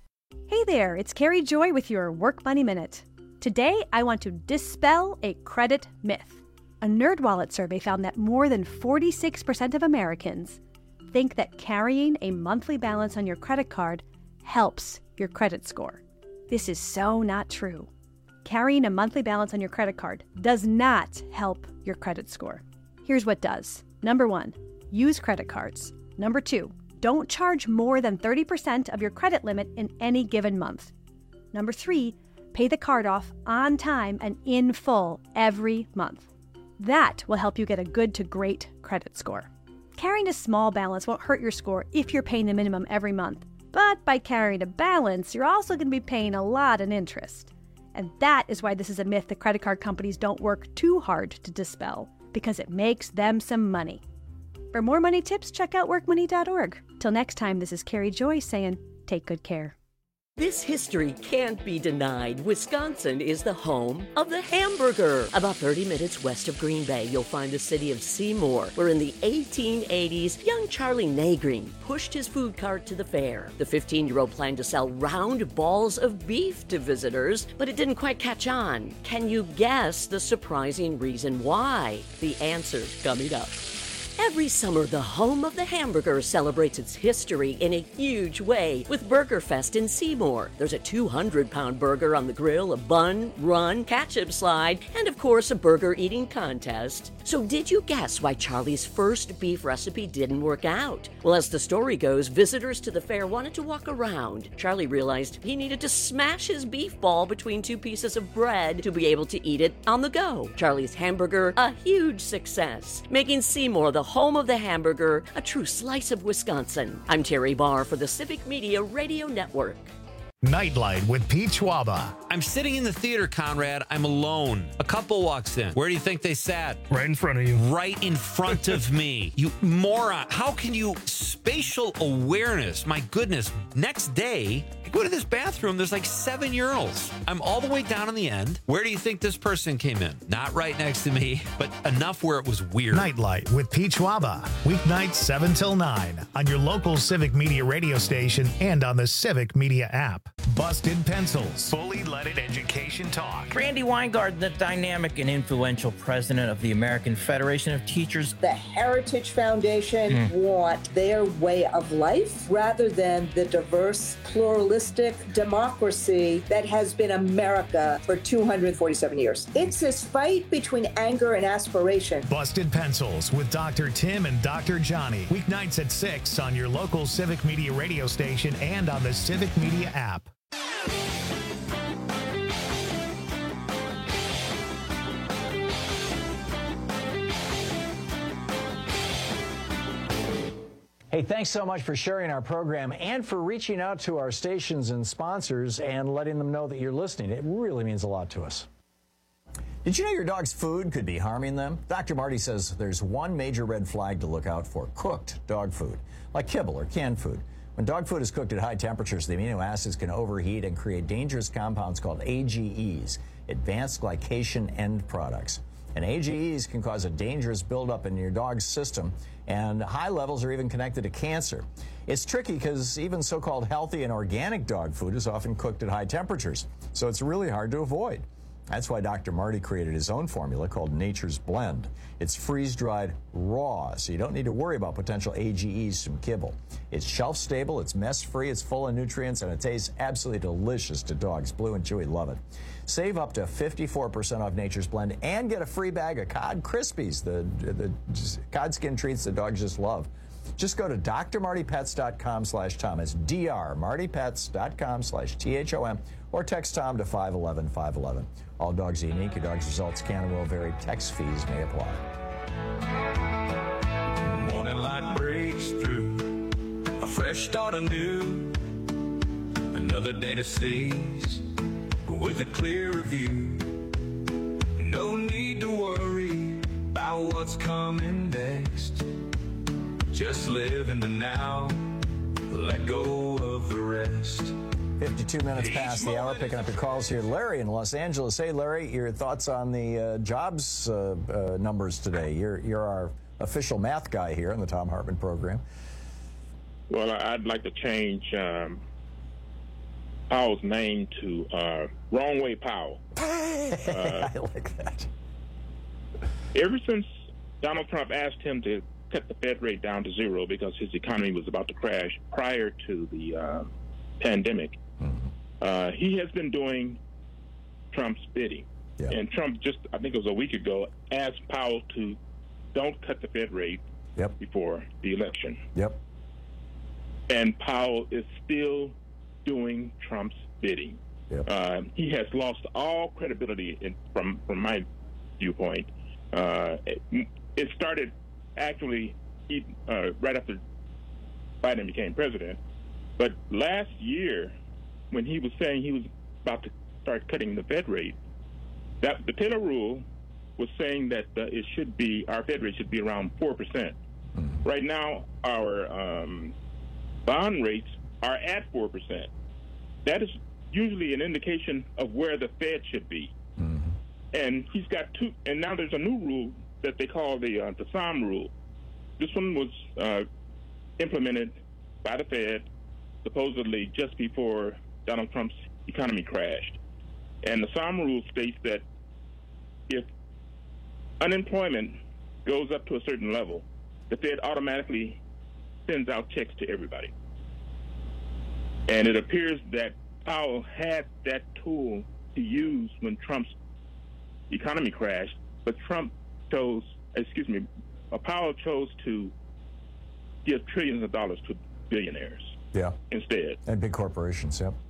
Hey there, it's Carrie Joy with your Work Money Minute. Today, I want to dispel a credit myth. A NerdWallet survey found that more than forty-six percent of Americans think that carrying a monthly balance on your credit card helps your credit score. This is so not true. Carrying a monthly balance on your credit card does not help your credit score. Here's what does. Number one, use credit cards. Number two, don't charge more than thirty percent of your credit limit in any given month. Number three, pay the card off on time and in full every month. That will help you get a good to great credit score. Carrying a small balance won't hurt your score if you're paying the minimum every month. But by carrying a balance, you're also going to be paying a lot in interest. And that is why this is a myth that credit card companies don't work too hard to dispel, because it makes them some money. For more money tips, check out work money dot org. Till next time, this is Carrie Joy saying, take good care. This history can't be denied. Wisconsin is the home of the hamburger. About thirty minutes west of Green Bay, you'll find the city of Seymour, where in the eighteen eighties, young Charlie Nagreen pushed his food cart to the fair. The fifteen-year-old planned to sell round balls of beef to visitors, but it didn't quite catch on. Can you guess the surprising reason why? The answer's coming up. Every summer, the home of the hamburger celebrates its history in a huge way with Burger Fest in Seymour. There's a two hundred pound burger on the grill, a bun, run, ketchup slide, and of course, a burger eating contest. So did you guess why Charlie's first beef recipe didn't work out? Well, as the story goes, visitors to the fair wanted to walk around. Charlie realized he needed to smash his beef ball between two pieces of bread to be able to eat it on the go. Charlie's hamburger, a huge success, making Seymour the home of the hamburger, a true slice of Wisconsin. I'm Terry Barr for the Civic Media Radio Network. Nightlight with Pete Schwaba. I'm sitting in the theater, Conrad. I'm alone. A couple walks in. Where do you think they sat? Right in front of you. Right in front of me. You moron. How can you... Spatial awareness. My goodness. Next day, I go to this bathroom. There's like seven urinals. I'm all the way down on the end. Where do you think this person came in? Not right next to me, but enough where it was weird. Nightlight with Pete Schwaba. Weeknights seven till nine on your local Civic Media radio station and on the Civic Media app. Busted Pencils. Fully leaded education talk. Randy Weingarten, the dynamic and influential president of the American Federation of Teachers. The Heritage Foundation Mm. want their way of life rather than the diverse, pluralistic democracy that has been America for two hundred forty-seven years. It's this fight between anger and aspiration. Busted Pencils with Doctor Tim and Doctor Johnny. Weeknights at six on your local Civic Media radio station and on the Civic Media app. Hey, thanks so much for sharing our program and for reaching out to our stations and sponsors and letting them know that you're listening. It really means a lot to us. Did you know your dog's food could be harming them? Doctor Marty says there's one major red flag to look out for: cooked dog food, like kibble or canned food. When dog food is cooked at high temperatures, the amino acids can overheat and create dangerous compounds called A G Es, advanced glycation end products. And A G Es can cause a dangerous buildup in your dog's system, and high levels are even connected to cancer. It's tricky because even so-called healthy and organic dog food is often cooked at high temperatures, so it's really hard to avoid. That's why Doctor Marty created his own formula called Nature's Blend. It's freeze-dried raw, so you don't need to worry about potential A G Es from kibble. It's shelf-stable, it's mess-free, it's full of nutrients, and it tastes absolutely delicious to dogs. Blue and Chewy love it. Save up to fifty-four percent off Nature's Blend and get a free bag of Cod Krispies, the, the cod skin treats the dogs just love. Just go to d r marty pets dot com slash Tom. It's D R marty pets dot com slash T H O M, or text Tom to five one one five one one. All dogs are unique. Your dog's results can and will vary. Text fees may apply. Morning light breaks through, a fresh start anew. Another day to seize with a clearer view. No need to worry about what's coming next. Just live in the now, let go of the rest. fifty-two minutes past the hour, picking up your calls here. Larry in Los Angeles. Hey, Larry, your thoughts on the uh, jobs uh, uh, numbers today? You're, you're our official math guy here on the Tom Hartman program. Well, I'd like to change um, Powell's name to uh, Wrong Way Powell. Uh, I like that. Ever since Donald Trump asked him to cut the Fed rate down to zero because his economy was about to crash prior to the uh, pandemic, mm-hmm. uh, he has been doing Trump's bidding. Yep. And Trump just, I think it was a week ago, asked Powell to don't cut the Fed rate yep. before the election. Yep. And Powell is still doing Trump's bidding. Yep. Uh, he has lost all credibility in, from from my viewpoint. Uh, it, it started actually uh, right after Biden became president. But last year, when he was saying he was about to start cutting the Fed rate, that the Taylor rule was saying that uh, it should be, our Fed rate should be around four percent. Mm-hmm. Right now, our um, bond rates are at four percent. That is usually an indication of where the Fed should be. Mm-hmm. And he's got two, and now there's a new rule that they call the uh, the Sahm rule. This one was uh, implemented by the Fed supposedly just before Donald Trump's economy crashed. And the Sahm rule states that if unemployment goes up to a certain level, the Fed automatically sends out checks to everybody. And it appears that Powell had that tool to use when Trump's economy crashed, but Trump chose, excuse me, uh, Powell chose to give trillions of dollars to billionaires. Yeah. Instead. And big corporations, yep.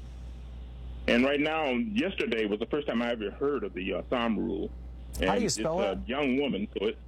And right now, yesterday was the first time I ever heard of the uh, Sohm rule. And How do you spell it's it? a young woman, so it's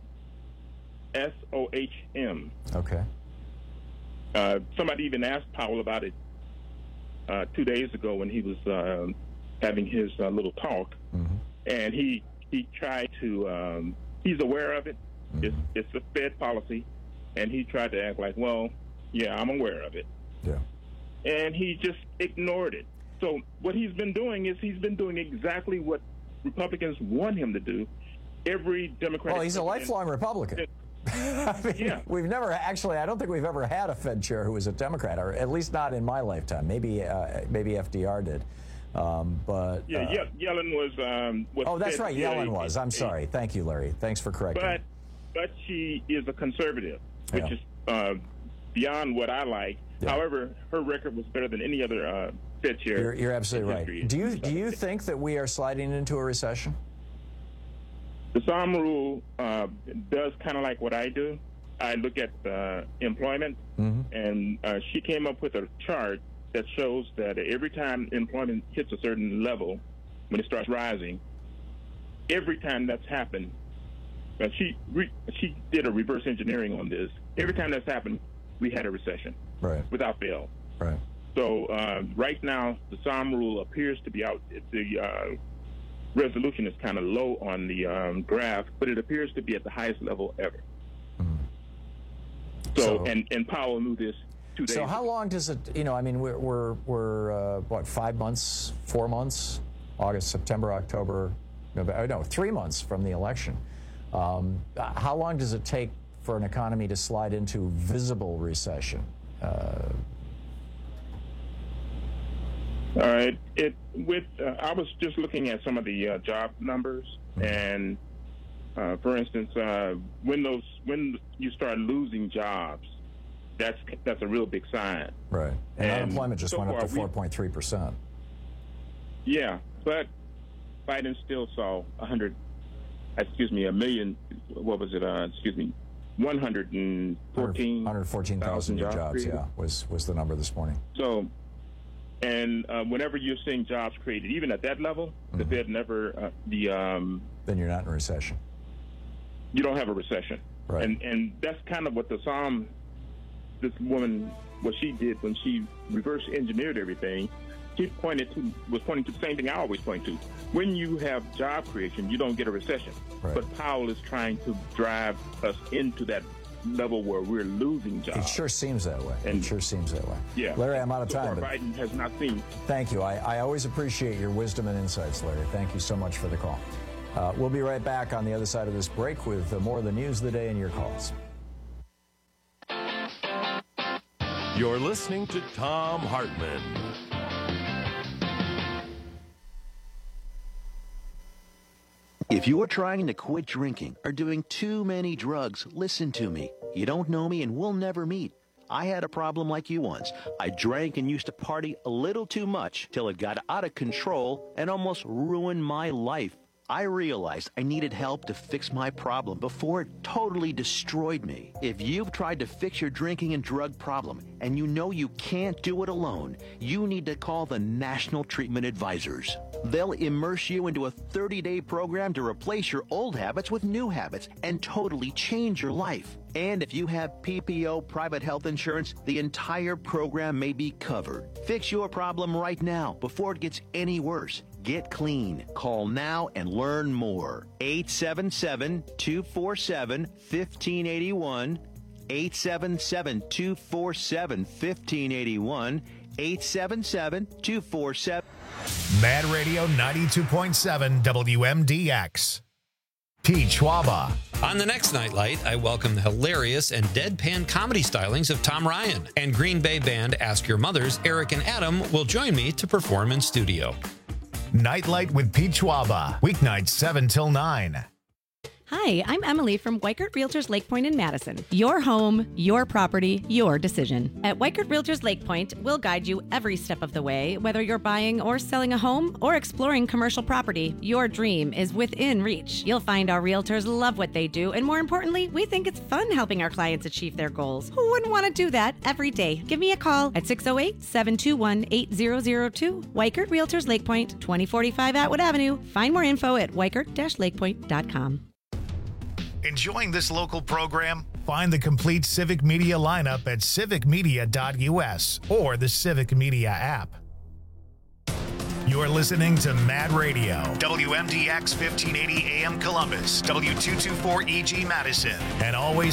S O H M. Okay. Uh, somebody even asked Powell about it uh, two days ago when he was uh, having his uh, little talk. Mm-hmm. And he he tried to, um, he's aware of it. Mm-hmm. It's, it's a Fed policy. And he tried to act like, well, yeah, I'm aware of it. Yeah. And he just ignored it. So what he's been doing is he's been doing exactly what Republicans want him to do. Every Democratic... Well, he's a lifelong Republican. I mean, yeah. We've never, actually, I don't think we've ever had a Fed chair who was a Democrat, or at least not in my lifetime. Maybe uh, maybe F D R did. Um, but Yeah, uh, Ye- Yellen was... Um, was Oh, that's Fed right, C I A. Yellen was. I'm sorry. Thank you, Larry. Thanks for correcting But, me. but she is a conservative, which Yeah. is uh, beyond what I like. Yeah. However, her record was better than any other uh, Fed chair. You're, you're absolutely in right. history. Do you do you think that we are sliding into a recession? The Sohm rule uh, does kind of like what I do. I look at uh, employment, Mm-hmm. and uh, she came up with a chart that shows that every time employment hits a certain level, when it starts rising, every time that's happened, uh, she re- she did a reverse engineering on this. Every time that's happened, we had a recession, right, without fail. Right. So uh, right now, the Sohm rule appears to be out. The uh, resolution is kind of low on the um, graph, but it appears to be at the highest level ever. Mm-hmm. So, So- and, and Powell knew this two days So how long does it? You know, I mean, we're we're, we're uh, what five months, four months, August, September, October, November. No, three months from the election. Um, how long does it take for an economy to slide into visible recession? Uh, All right. It with uh, I was just looking at some of the uh, job numbers, and uh, for instance, uh, when those when you start losing jobs, that's that's a real big sign. right. And, And unemployment just so went up far to we- four point three percent. Yeah, but Biden still saw a hundred, excuse me, a million. What was it? Uh, excuse me, one hundred and fourteen. one hundred fourteen thousand new jobs. created. Yeah, was was the number this morning. So, and uh, whenever you're seeing jobs created, even at that level, Mm-hmm. the Fed never uh, the um, Then you're not in a recession. you don't have a recession, Right. and and that's kind of what the Sohm, this woman, what she did when she reverse engineered everything. She pointed to was pointing to the same thing I always point to. When you have job creation, you don't get a recession. Right. But Powell is trying to drive us into that level where we're losing jobs. It sure seems that way. And- it sure seems that way. Yeah. Larry, I'm out of So time. far, But Biden has not seen. thank you. I, I always appreciate your wisdom and insights, Larry. Thank you so much for the call. Uh, we'll be right back on the other side of this break with uh, more of the news of the day and your calls. You're listening to Thom Hartmann. If you are trying to quit drinking or doing too many drugs, listen to me. You don't know me and we'll never meet. I had a problem like you once. I drank and used to party a little too much till it got out of control and almost ruined my life. I realized I needed help to fix my problem before it totally destroyed me. If you've tried to fix your drinking and drug problem and you know you can't do it alone, you need to call the National Treatment Advisors. They'll immerse you into a thirty-day program to replace your old habits with new habits and totally change your life. And if you have P P O private health insurance, the entire program may be covered. Fix your problem right now before it gets any worse. Get clean. Call now and learn more. eight seven seven, two four seven, one five eight one. eight seven seven, two four seven, one five eight one. eight seven seven, two four seven. Mad Radio ninety-two point seven W M D X. Pete Schwaba. On the next Nightlight, I welcome the hilarious and deadpan comedy stylings of Tom Ryan. And Green Bay band Ask Your Mothers, Eric and Adam, will join me to perform in studio. Nightlight with Pete Schwaba. Weeknights seven till nine. Hi, I'm Emily from Weichert Realtors Lake Point in Madison. Your home, your property, your decision. At Weichert Realtors Lake Point, we'll guide you every step of the way. Whether you're buying or selling a home or exploring commercial property, your dream is within reach. You'll find our realtors love what they do, and more importantly, we think it's fun helping our clients achieve their goals. Who wouldn't want to do that every day? Give me a call at six oh eight, seven two one, eight zero zero two. Weichert Realtors Lake Point, twenty forty-five Atwood Avenue. Find more info at weichert dash lakepoint dot com. Enjoying this local program? Find the complete Civic Media lineup at civic media dot u s or the Civic Media app. You're listening to Mad Radio, W M D X fifteen eighty A M Columbus, W two twenty-four E G Madison, and always